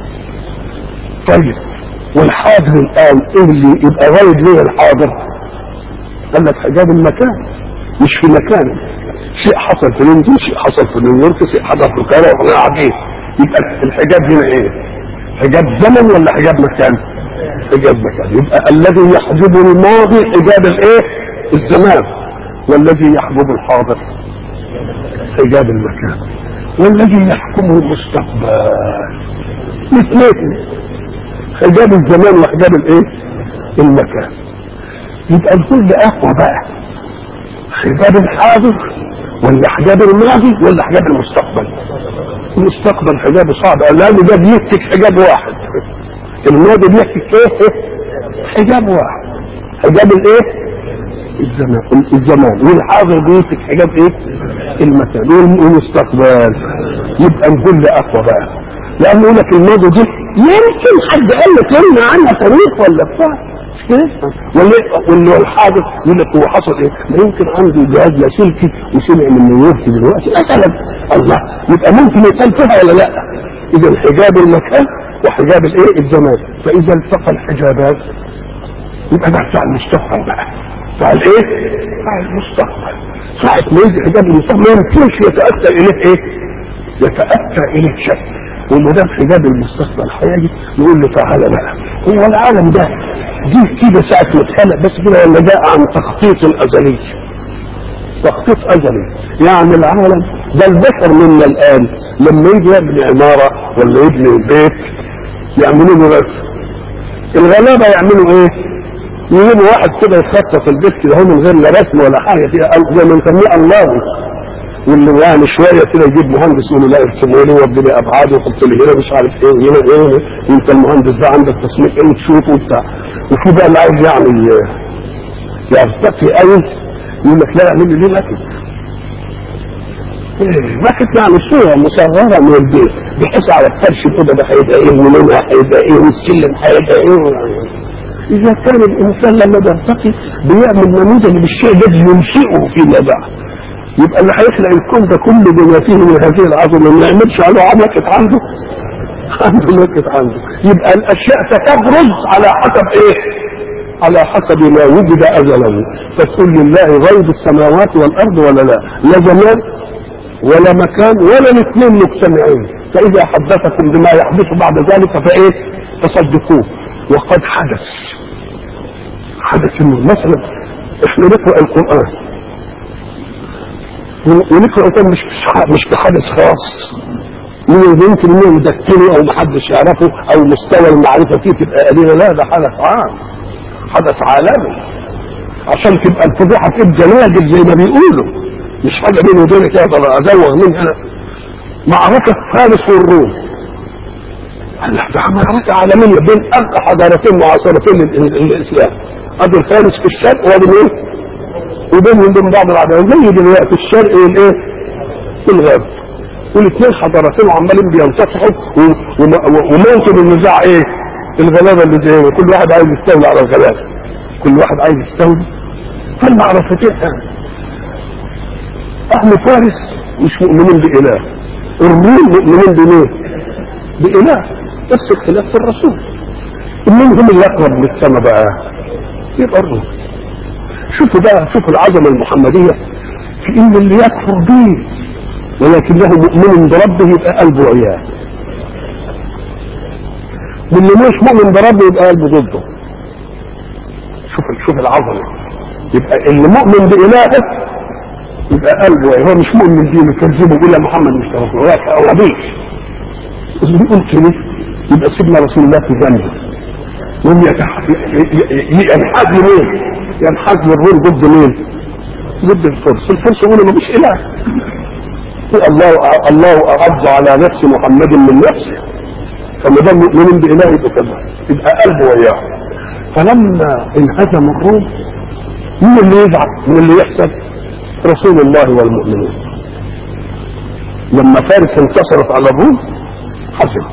طيب والحاضر الآن إيه اللي يبقى غايب ليه الحاضر؟ قال لك حجاب المكان مش في مكانه. شيء حصل في لندن، شيء حصل في نيويورك، شيء حصل في القاهرة واحنا قاعدين. يبقى الحجاب هنا ايه؟ حجاب زمن ولا حجاب مكان؟ حجاب مكان. يبقى الذي يحجب الماضي حجاب الايه؟ الزمان. والذي يحجب الحاضر حجاب المكان. والذي يحكمه المستقبل. الاثنين حجاب الزمان وحجاب الايه؟ المكان. يبقى الكل اقوى بقى حجاب الحاضر ولا حجاب الماضي ولا حجاب المستقبل؟ المستقبل حجابه صعب لانه ده بيكتك حجاب واحد. الماضي بيكتك ايه؟ حجاب واحد. حجاب الايه؟ الزمان. والحاضر بيكتك حجاب ايه؟ المكان. والمستقبل يبقى الكل اقوى بقى لانه يقول لك الماضي دي يمكن حد قال لك يمنع عنها تاريخ ولا بتاع ولا الحاضر يقول لك هو حصل ايه؟ ما يمكن عنده جهاز لاسلكي وسمع من نيويورك دلوقتي مثلا. الله يبقى ممكن يقال فيها ولا لا؟ اذا حجاب المكان وحجاب الايه؟ الزمان. فاذا التقى الحجابات يبقى ده بتاع المستقبل بقى. بتاع الايه؟ بتاع المستقبل. ساعة ما يجي حجاب المستقبل ما يمكنش يتأثر اليه ايه؟ يتأثر اليه شيء. وما دام حجاب المستقبل هيجي يقول له تعالى بقى هو العالم ده دي كده ساعة ما اتخلق بس كده ولا جاء عن تخطيط أزلي؟ تخطيط أزلي يعني العالم ده البشر منا الآن لما يجي يبني عمارة ولا يبني بيت يعملوا له رسم. الغلابة يعملوا ايه؟ يجيبوا واحد كده يخطط البيت كده هو من غير لا رسم ولا حاجة فيها زي ما نسميه الله. واللي يعني شويه كده يجيب مهندس يقول له لا ارسموا لي وابدي لي ابعاد وحط لي هنا مش عارف ايه وهنا ايه وانت المهندس ده عندك تصميم ايه وتشوفه وبتاع. وفي بقى اللي عايز يعني يرتقي قوي يقول لك لا اعمل لي ليه ماكت. ماكت يعني صوره مصغره من البيت بحيث على الفرش الاوضه ده هيبقى ايه ولونها هيبقى ايه والسلم هيبقى ايه. اذا كان الانسان لما يرتقي بيعمل نموذج بالشيء الذي ينشئه فيما بعد يبقى اللي هيخلق الكون ده كله بما فيه من هذه العظمه ما يعملش على عملكة عنده ملكة عنده. يبقى الاشياء ستبرز على حسب ايه؟ على حسب ما وجد ازلا. فتقول لله غيب السماوات والارض ولا لا؟ لا زمان ولا مكان ولا الاثنين مجتمعين. فاذا حدثكم بما يحدث بعد ذلك فايه؟ تصدقوه. وقد حدث انه مثلا احنا نقرا القران ونقرأ كان مش بحدث خاص يمكن انه يذكره او محدش يعرفه او مستوى المعرفة فيه تبقى قليلة. لا ده حدث عام حدث عالمي عشان تبقى الفضيحة تبقى ناجد زي ما بيقولوا مش حاجة بينه وبينك يا ترى ازوغ منها. معركة فارس والروم ده معركة عالمية بين ارقى حضارتين معاصرتين للاسلام. ادي الفارس في الشرق وادي ايه؟ وبينهم بين بعض العدوان زي دلوقتي الشرق والايه؟ والغرب. والاثنين حضارتين وعمالين بينتصحوا وموطن النزاع ايه؟ الغلابه اللي زي كل واحد عايز يستولي على الغلابه. كل واحد عايز يستولي. فالمعرفتين اهل فارس مش مؤمنين باله. الروم مؤمنين بمين؟ باله. بس الخلاف في الرسول. مين هم اللي اقرب للسماء بقى؟ يبقى الروم. شوفوا بقى شوفوا العظمه المحمديه في ان اللي يكفر به ولكنه مؤمن بربه يبقى قلبه عياه. واللي مش مؤمن بربه يبقى قلبه ضده. شوف العظمه. يبقى اللي مؤمن بإلهه يبقى قلبه هو مش مؤمن بيه مكذبه يقول يا محمد مش رسول الله او نبي يقول كده يبقى سيدنا رسول الله في جنبه يوم ينحاز لمين؟ ينحاز للروم ضد مين؟ ضد الفرس يقولوا مفيش اله الله اعز على نفس محمد من نفسه فما دام مؤمنين باله يبقى كذا يبقى قلبه وياه. فلما انهزم الروم مين اللي يزعل؟ من اللي يحسب؟ رسول الله والمؤمنين. لما فارس انتصرت على الروم حسب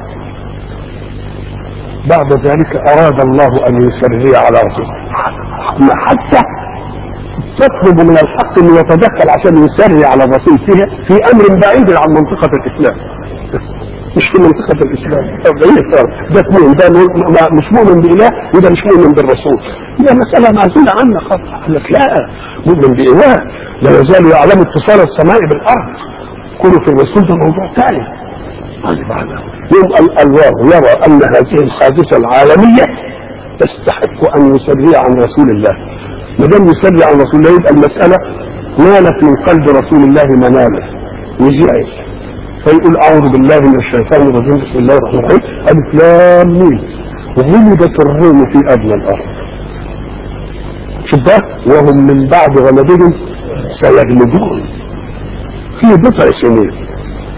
بعد ذلك اراد الله ان يسري على رسوله حتى تطلب من الحق ان يتدخل عشان يسري على الرسول فيها في امر بعيد عن منطقه الاسلام مش في منطقه الاسلام ده اثنين ده مش مؤمن باله وده مش مؤمن بالرسول هي مساله معزوله عنا خالص. قال لك لا مؤمن باله لا يزال يعلم اتصال السماء بالارض كله في الرسول ده موضوع ثاني. يوم الله يرى ان هذه الحادثه العالميه تستحق ان يسري عن رسول الله. ما دام يسري عن رسول الله يبقى المساله نالت من قلب رسول الله مناله وزعل فيقول اعوذ بالله من الشيطان الرجيم بسم الله الرحمن الرحيم الف لام ميم غلبت الروم في ادنى الارض. شوف ده وهم من بعد غلبهم سيغلبون في بضع سنين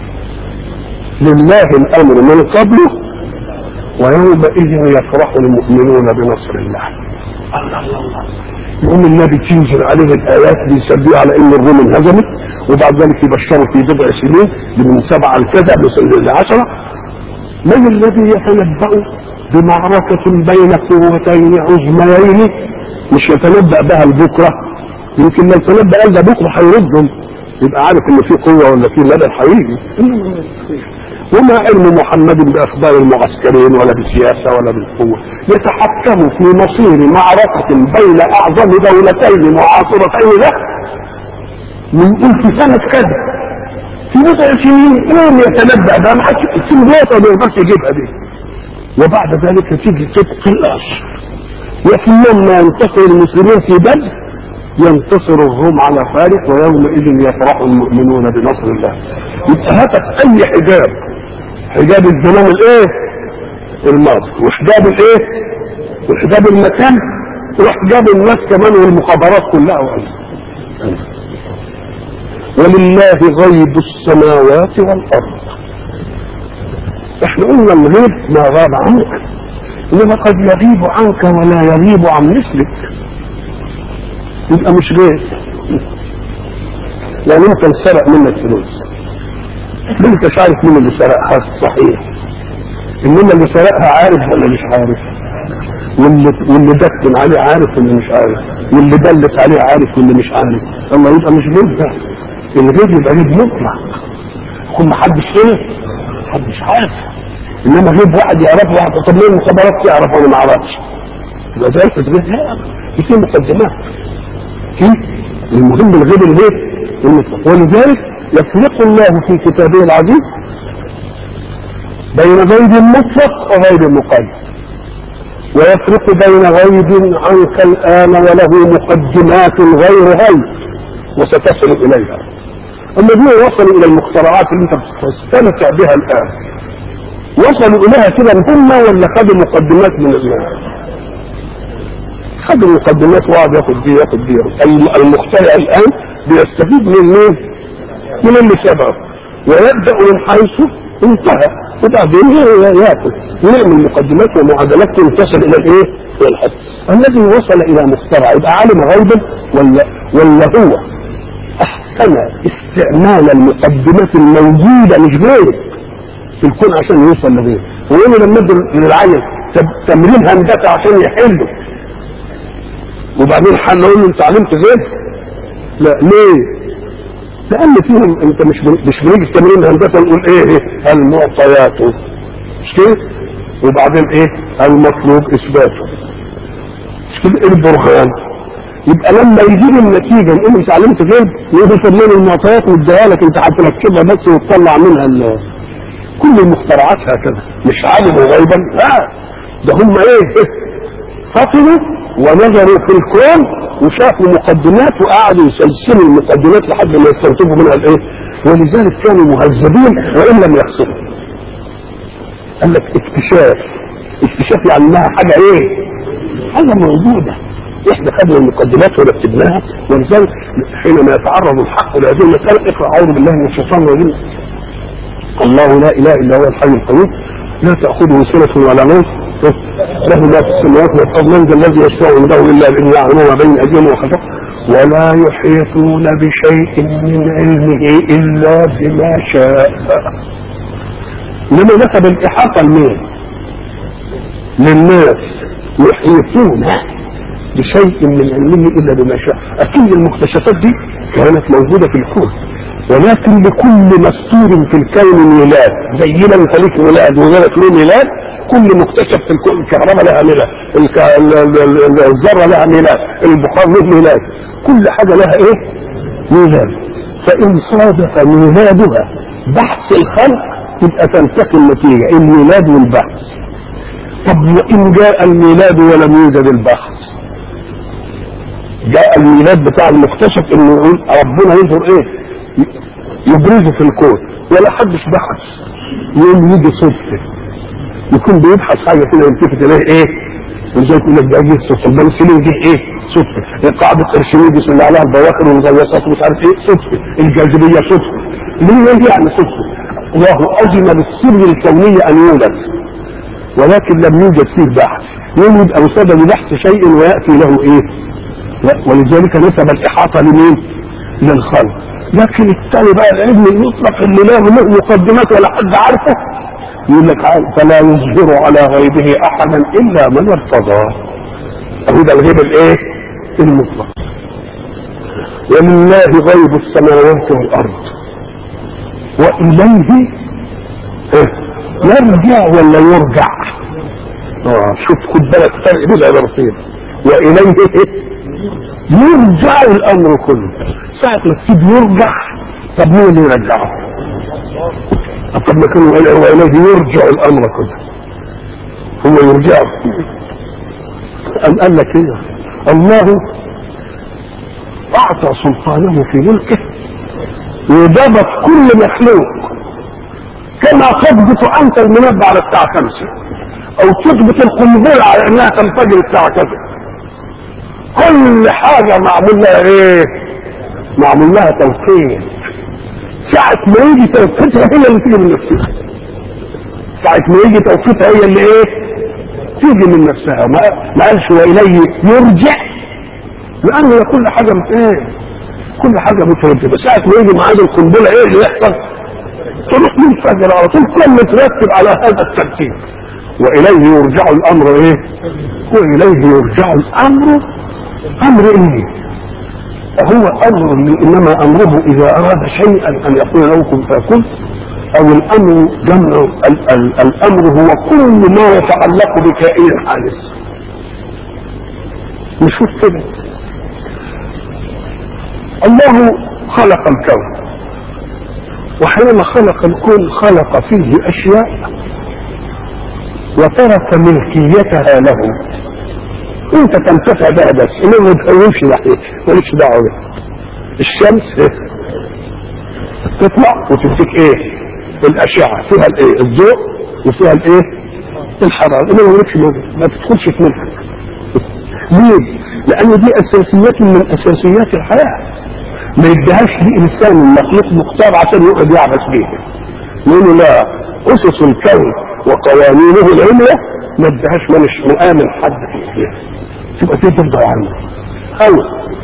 لله الامر من قبله ويومئذ يفرح المؤمنون بنصر الله. الله الله يقوم النبي تنزل عليه الايات بيسبيه على ان الروم انهزمت وبعد ذلك يبشروا في بضع سنين من 7 لكذا ل 10. من الذي يتنبأ بمعركة بين قوتين عظميين مش يتنبأ بها لبكره يمكن لو تنبأ قال ده بكره هيردهم يبقى عارف ان في قوه ولا في مدى هيجي. وما علم محمد باخبار المعسكرين ولا بالسياسه ولا بالقوه يتحكم في مصير معركه بين اعظم دولتين معاصرتين له من ألف سنه كذا في بضع سنين يوم يتنبأ بها ما حدش السنوات ما يقدرش يجيبها دي وبعد ذلك تيجي تبقي الاشهر وفي يوم ما ينتصر المسلمين في بدر ينتصر الروم على فارس ويومئذ يفرح المؤمنون بنصر الله. يبقى هاتك اي حجاب الزمان الايه الماضي وحجاب الايه وحجاب المكان وحجاب الناس كمان والمخابرات كلها ولله غيب السماوات والارض. احنا قلنا الغيب ما غاب عنك انما قد يغيب عنك ولا يغيب عن مثلك يبقى مش غيب يعني انت سرق منك فلوس انت مش عارف مين اللي سرقها صحيح انما اللي سرقها عارف ولا مش عارف واللي دكن عليه عارف ولا مش عارف واللي دلس عليه عارف ولا مش عارف. الله يبقى مش غيب ده الغيب يبقى غيب مطلق يكون محدش ايه محدش عارف انما غيب واحد يعرفه واحد طب ليه المخابرات تعرف وانا ما اعرفش يبقى زي التثبيت لا في مقدمات المهم الغيب الغيب المطلق. ولذلك يفرق الله في كتابه العزيز بين غيب مطلق وغيب مقيد ويفرق بين غيب عنك الآن وله مقدمات غير غيب وستصل إليها. الذين وصلوا إلى المخترعات اللي انت بتستمتع بها الآن وصلوا إليها كده هم ولا خدوا مقدمات من الله؟ خدوا مقدمات وقعد ياخد دي المخترع الآن بيستفيد من مين؟ من اللي سبقه ويبدأ من حيث انتهى وبعدين ياخذ ويعمل مقدمات ومعادلات تصل الى الايه؟ الى الحد. الذي وصل الى مخترع يبقى عالم غيبا ولا هو احسن استعمال المقدمات الموجوده مش غير في الكون عشان يوصل لغيره. ويقول لما ادوا للعيل تمرين هندسه عشان يحله وبعدين نقول له انت علمت غير؟ لا ليه؟ لان فيهم انت مش بنيجي التمرين الهندسه نقول ايه المعطيات مش كده وبعدين ايه المطلوب اثباته مش كده البرهان. يبقى لما يجيب النتيجه نقول انت علمت غيب يقول فلان المعطيات مديها لك انت هتركبها بس وتطلع منها كل المخترعات هكذا مش عالم غيبا لا ده هم ايه فطنوا ونظروا في الكون وشافوا مقدمات وقعدوا يسلسلوا المقدمات لحد ما يستنتجوا منها الايه، ولذلك كانوا مهذبين وان لم يحصلوا. قال لك اكتشاف يعني انها حاجه ايه؟ حاجه موجوده. احنا خدنا المقدمات ورتبناها، ولذلك حينما يتعرض الحق لهذه المساله اقرا اعوذ بالله من الشيطان الرجيم. الله لا اله الا هو الحي القيوم لا تاخذه سنه ولا نوم له ما في السماوات والارض من ذا الذي يشفع عنده الا باذنه يعلم ما بين ايديهم وخلفهم ولا يحيطون بشيء من علمه الا بما شاء. لما نسب الاحاطه لمين؟ للناس. يحيطون بشيء من علمه الا بما شاء. اكيد المكتشفات دي كانت موجوده في الكون، ولكن لكل مستور في الكون ميلاد. زينا انت ليك ميلاد وغيرك له ميلاد. كل مكتشف في الكون، الكهرباء لها ميلاد، الذره لها ميلاد، البخار له ميلاد، كل حاجه لها ايه؟ ميلاد. فان صادف ميلادها بحث الخلق تبقى تلتقي النتيجه الميلاد والبحث. طب وان جاء الميلاد ولم يوجد البحث؟ جاء الميلاد بتاع المكتشف انه يقول ربنا يظهر ايه؟ يبرزه في الكون ولا حدش بحث، يوم يجي صدفه يكون بيبحث حاجه كده يلتفت اليه ايه؟ ازاي يقول لك ده جه صدفه، البنسلين جه ايه؟ صدفه، قاعده ارشميدس اللي عليها البواخر والمغيسات ومش عارف ايه صدفه، الجاذبيه صدفه. ليه يعني صدفه؟ الله اذن بالسر الكونيه ان يولد ولكن لم يوجد فيه بحث، يولد او سبب بحث شيء وياتي له ايه؟ ولذلك نسب الاحاطه لمين؟ للخلق. لكن الثاني بقى العلم المطلق اللي له مقدمات ولا حد عارفه يقول لك فلا يظهر على غيبه احدا الا من ارتضى. هذا الغيب الايه؟ المطلق. ولله غيب السماوات والارض واليه يرجع ولا يرجع. شوف خد بالك فرق بين العبارتين. واليه يرجع الامر كله. ساعة ما تسيب يرجع، طب مين اللي يرجعه؟ طب ما كانوا واليه يرجع الامر كله، هو يرجعه. أم قال لك ايه؟ الله اعطى سلطانه في ملكه وضبط كل مخلوق، كما تضبط انت المنبه على الساعه 5 او تضبط القنبله على انها تنفجر الساعه كذا. كل حاجه معمول لها ايه؟ معمول لها توقيت. ساعة ما يجي توقيتها هي اللي تيجي من نفسها. ساعة ما يجي توقيتها هي اللي ايه؟ تيجي من نفسها. ما قالش واليه يرجع، لأن كل حاجة ايه؟ كل حاجة مترتبة. ساعة ما يجي ميعاد القنبلة ايه اللي يحصل؟ تروح منفجر على طول، كل مترتب على هذا الترتيب. واليه يرجع الامر ايه؟ واليه يرجع الامر. امر ايه؟ هو امر انما امره اذا اراد شيئا ان يقول له كن فيكون، او الامر جمع الامر هو كل ما يتعلق بكائن حادث. نشوف كده الله خلق الكون، وحينما خلق الكون خلق فيه اشياء وترك ملكيتها له. انت تنتفع بها بس انما ما تقومش ناحيتها، مالكش دعوه بها. الشمس تطلع وتديك ايه؟ الاشعه فيها الايه؟ الضوء وفيها الايه؟ الحراره، انما مالكش دعوه، ما تدخلش في ملكك. ليه؟ لان دي اساسيات من اساسيات الحياه، ما يديهاش لانسان مخلوق مختار عشان يقعد يعبث بيها. يقولوا لا، اسس الكون وقوانينه العليا ما ادهاش، مش مؤمن حد فيها، تبقى فيه تفضل عنه. او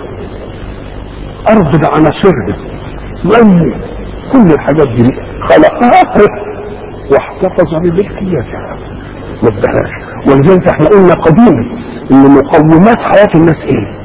ارض عناصرها مؤمن كل الحاجات دي خلقها واحتفظ بملكيتها ما ادهاش. ولذلك احنا قلنا قديما ان مقومات حياه الناس ايه؟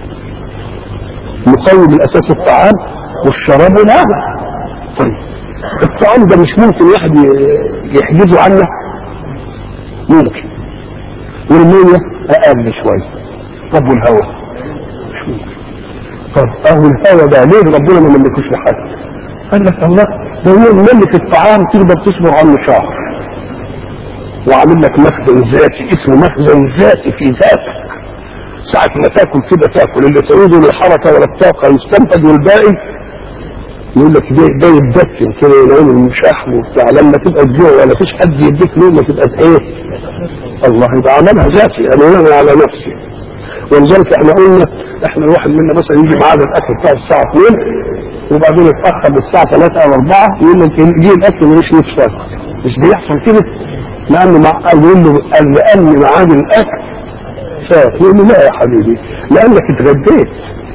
مقوم الاساس الطعام والشراب والهواء. طيب الطعام ده مش ممكن واحد يحجزه عنه؟ ممكن. والمية اقل شويه. طب والهواء؟ مش ممكن. طب اهو الهواء ده ليه ربنا ما ملكوش لحد؟ قال لك الله ده هو ملك الطعام تقدر تصبر عنه شهر، وعامل لك مخزن ذاتي اسمه مخزن ذاتي في ذاتك. ساعة ما تاكل كده تاكل، اللي تعوده للحركة ولا الطاقة يستنفد، والباقي يقول لك ده يتدكن كده ينام المشاحم وبتاع. لما تبقى تجوع ولا فيش حد يديك لقمة تبقى ايه؟ الله يبقى عملها ذاتي، انا على نفسي. ولذلك احنا قلنا احنا الواحد منا مثلا يجي معاه الاكل بتاع الساعة 2 وبعدين يتأخر للساعة 3 أو 4 يقول لك يجي الاكل مش نفسك. مش بيحصل كده؟ لأنه يقول له لأن معاد الأكل فات. يقول له لا يا حبيبي، لأنك اتغديت.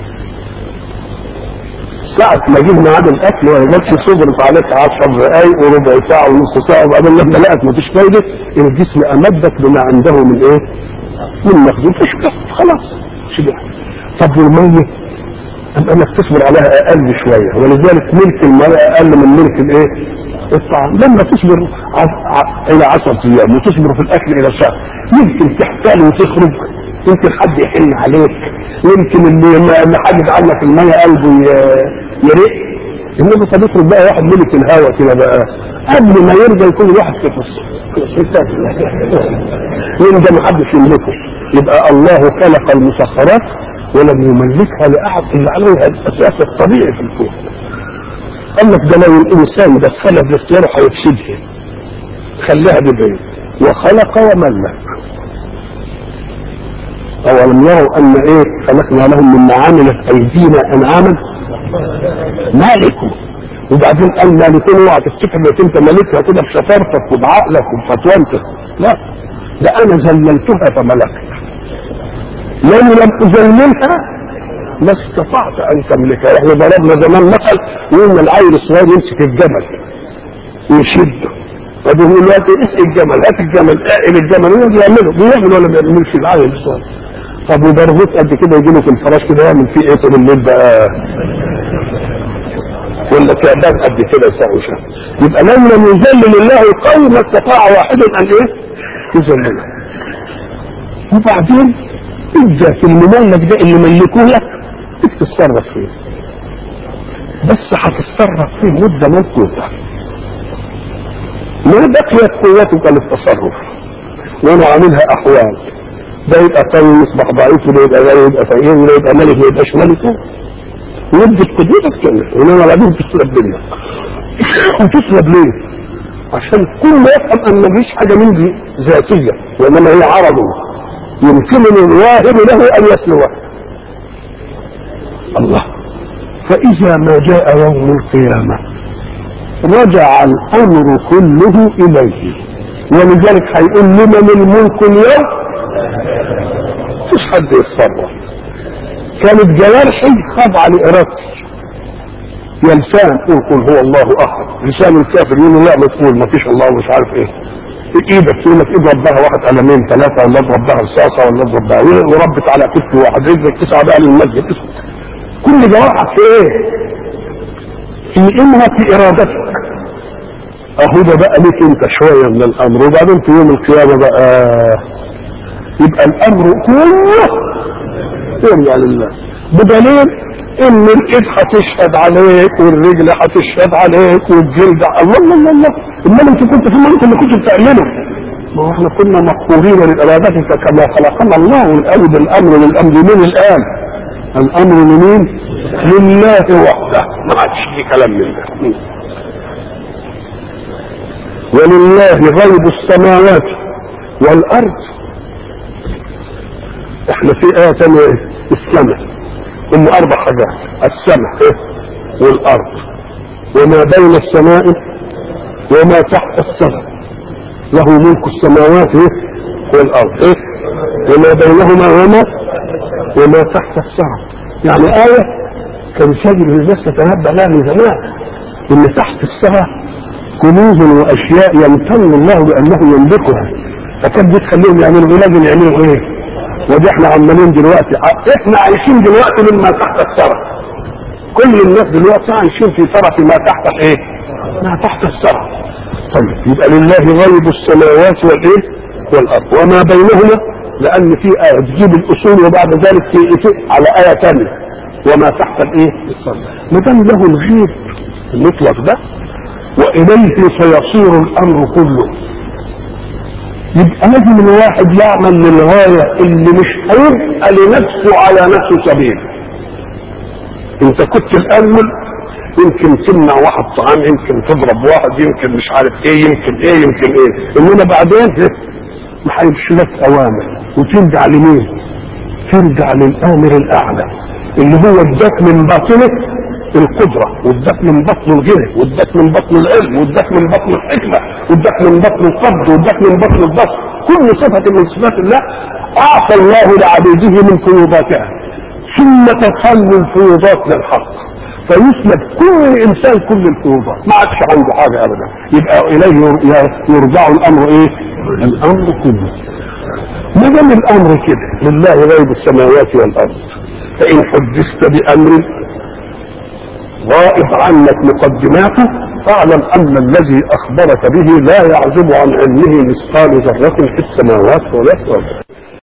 ساعة ما جه ميعاد الأكل ولا جاتش صبرت عليك 10 دقايق وربع ساعة ونص ساعة، وبعدين لما لقت مفيش فايدة الجسم أمدك بما عنده من إيه؟ من مخزون فشبه خلاص شبه. طب والميت أم أنك تصبر عليها أقل شوية، ولذلك ملك المرأة أقل من ملك الإيه؟ الطعام. لما تصبر إلى 10 أيام وتصبر في الأكل إلى شهر يمكن تحتال وتخرج، يمكن حد يحن عليك، يمكن اللي حاجز عنك المية قلبه يرق. انما تدخل بقى واحد ملك الهوى كده بقى قبل ما يرجع يكون الواحد في الستات يرجع محدش يملكه. يبقى الله خلق المسخرات ولم يملكها لأحد إلا عليها الأساس الطبيعي في الكون. قال لك ده لو الإنسان دخلها باختياره هيفسدها، خلاها ببين وخلق وملك. أولم يروا أن إيه خلقنا لهم من عاملة أيدينا أنعاما مالكوا. وبعدين قال مالكون اوعى تفتكر انك انت مالكها كده بشطارتك وبعقلك وبفتوانتك، لا، ده انا ذللتها فملكت. لاني لم اذللها ما استطعت ان تملكها. احنا ضربنا زمان مثل وقلنا العيل الصغير يمسك الجمل ويشده، طب يقول له اسقي الجمل، هات الجمل، اقل الجمل، بيعمل ولا ما بيعملش العيل الصغير؟ طب وبرغوث قد كده يجي له في الفراش كده يعمل فيه ايه طول الليل بقى؟ ولا تعبان قد كده يساوي شهر. يبقى لما يذلل الله القوم ما استطاع واحد ان ايه؟ يذلله. وبعدين ادى في المملك ده اللي ملكوه لك تتصرف فيه، بس هتتصرف فيه مده ممكوته ما بقيت قوتك للتصرف، وانا عاملها احوال. ده يبقى قوي يصبح ضعيف، وده يبقى غني يبقى فقير، وده يبقى ملك ما يبقاش ملك. ودي قدرتك كده، وانما بعدين تسلب منك. وتسلب ليه؟ عشان كل ما يفهم ان مفيش حاجه من دي ذاتيه، وانما هي عرض يمكن الواهب له ان يسلوه. الله. فاذا ما جاء يوم القيامه رجع الامر كله اليه، ولذلك هيقول لمن الملك اليوم؟ مفيش حد يتصرف. كانت جوارحي خاضعه لارادتي، يا لسان قل هو الله احد، لسان الكافر يقول لا ما تقول ما فيش الله مش عارف ايه. ايدك تقول لك اضرب بها واحد قلمين ثلاثه، ولا اضرب بها رصاصه، ولا اضرب بها وربت على كتف واحد، رجلك تسعى بقى للمسجد. كل جوارحك في ايه؟ في انها في ارادتك. اهو ده بقى ليك انت شويه من الامر. وبعدين في يوم القيامه بقى يبقى الامر كله يرجع لله، بدليل ان الايد هتشهد عليك والرجل هتشهد عليك والجلد. الله الله الله، امال انت كنت في الملك اللي كنت بتعمله؟ ما هو احنا كنا مقهورين لارادتك كما خلقنا الله، ونقود الامر للامر من الان. الامر لمين؟ لله وحده، ما عادش في كلام من ده. ولله غيب السماوات والارض. احنا في ايه تانية السماء، هم 4 حاجات: السماء والارض وما بين السماء وما تحت السماء، له ملك السماوات والارض وما بينهما وما تحت السماء. يعني آية كان يجب الناس تتنبأ لها من زمان ان تحت السماء كنوز واشياء يمتن الله بانه يملكها، فكان بتخليهم يعملوا ايه؟ لازم يعملوا ايه؟ ودي احنا عمالين دلوقتي، احنا عايشين دلوقتي مما تحت الثرى. كل الناس دلوقتي عايشين في ثرى ما تحت الايه؟ ما تحت الثرى. طيب يبقى لله غيب السماوات والايه؟ والارض وما بينهما، لان في ايه تجيب الاصول وبعد ذلك في على ايه ثانيه وما تحت الايه؟ الثرى. ما دام له الغيب المطلق ده واليه سيصير الامر كله. يبقى لازم الواحد يعمل للغاية اللي مش هيبقى لنفسه على نفسه سبيل. انت كنت الاول يمكن تمنع واحد طعام، يمكن تضرب واحد، يمكن مش عارف ايه، يمكن ايه، انما بعدين ما هيمش لك اوامر وترجع لمين؟ ترجع للامر الاعلى اللي هو اداك من باطنه القدرة، واداك من بطن الغنى، واداك من بطن العلم، واداك من بطن الحكمة، واداك من بطن القبض، واداك من بطن البصر. كل صفة من صفات الله اعطى الله لعبيده من فيوضاتها، ثم تخلوا الفيوضات للحق فيسلب كل انسان كل الفيوضات، ما عادش عنده حاجة ابدا. يبقى اليه يرجع الامر ايه؟ الامر كله. ما دام الامر كده لله غيب السماوات والارض، فان حدثت بامر غائب عنك مقدماته فاعلم ان الذي اخبرك به لا يعزب عن علمه مثقال ذرة في السماوات ولا في الارض.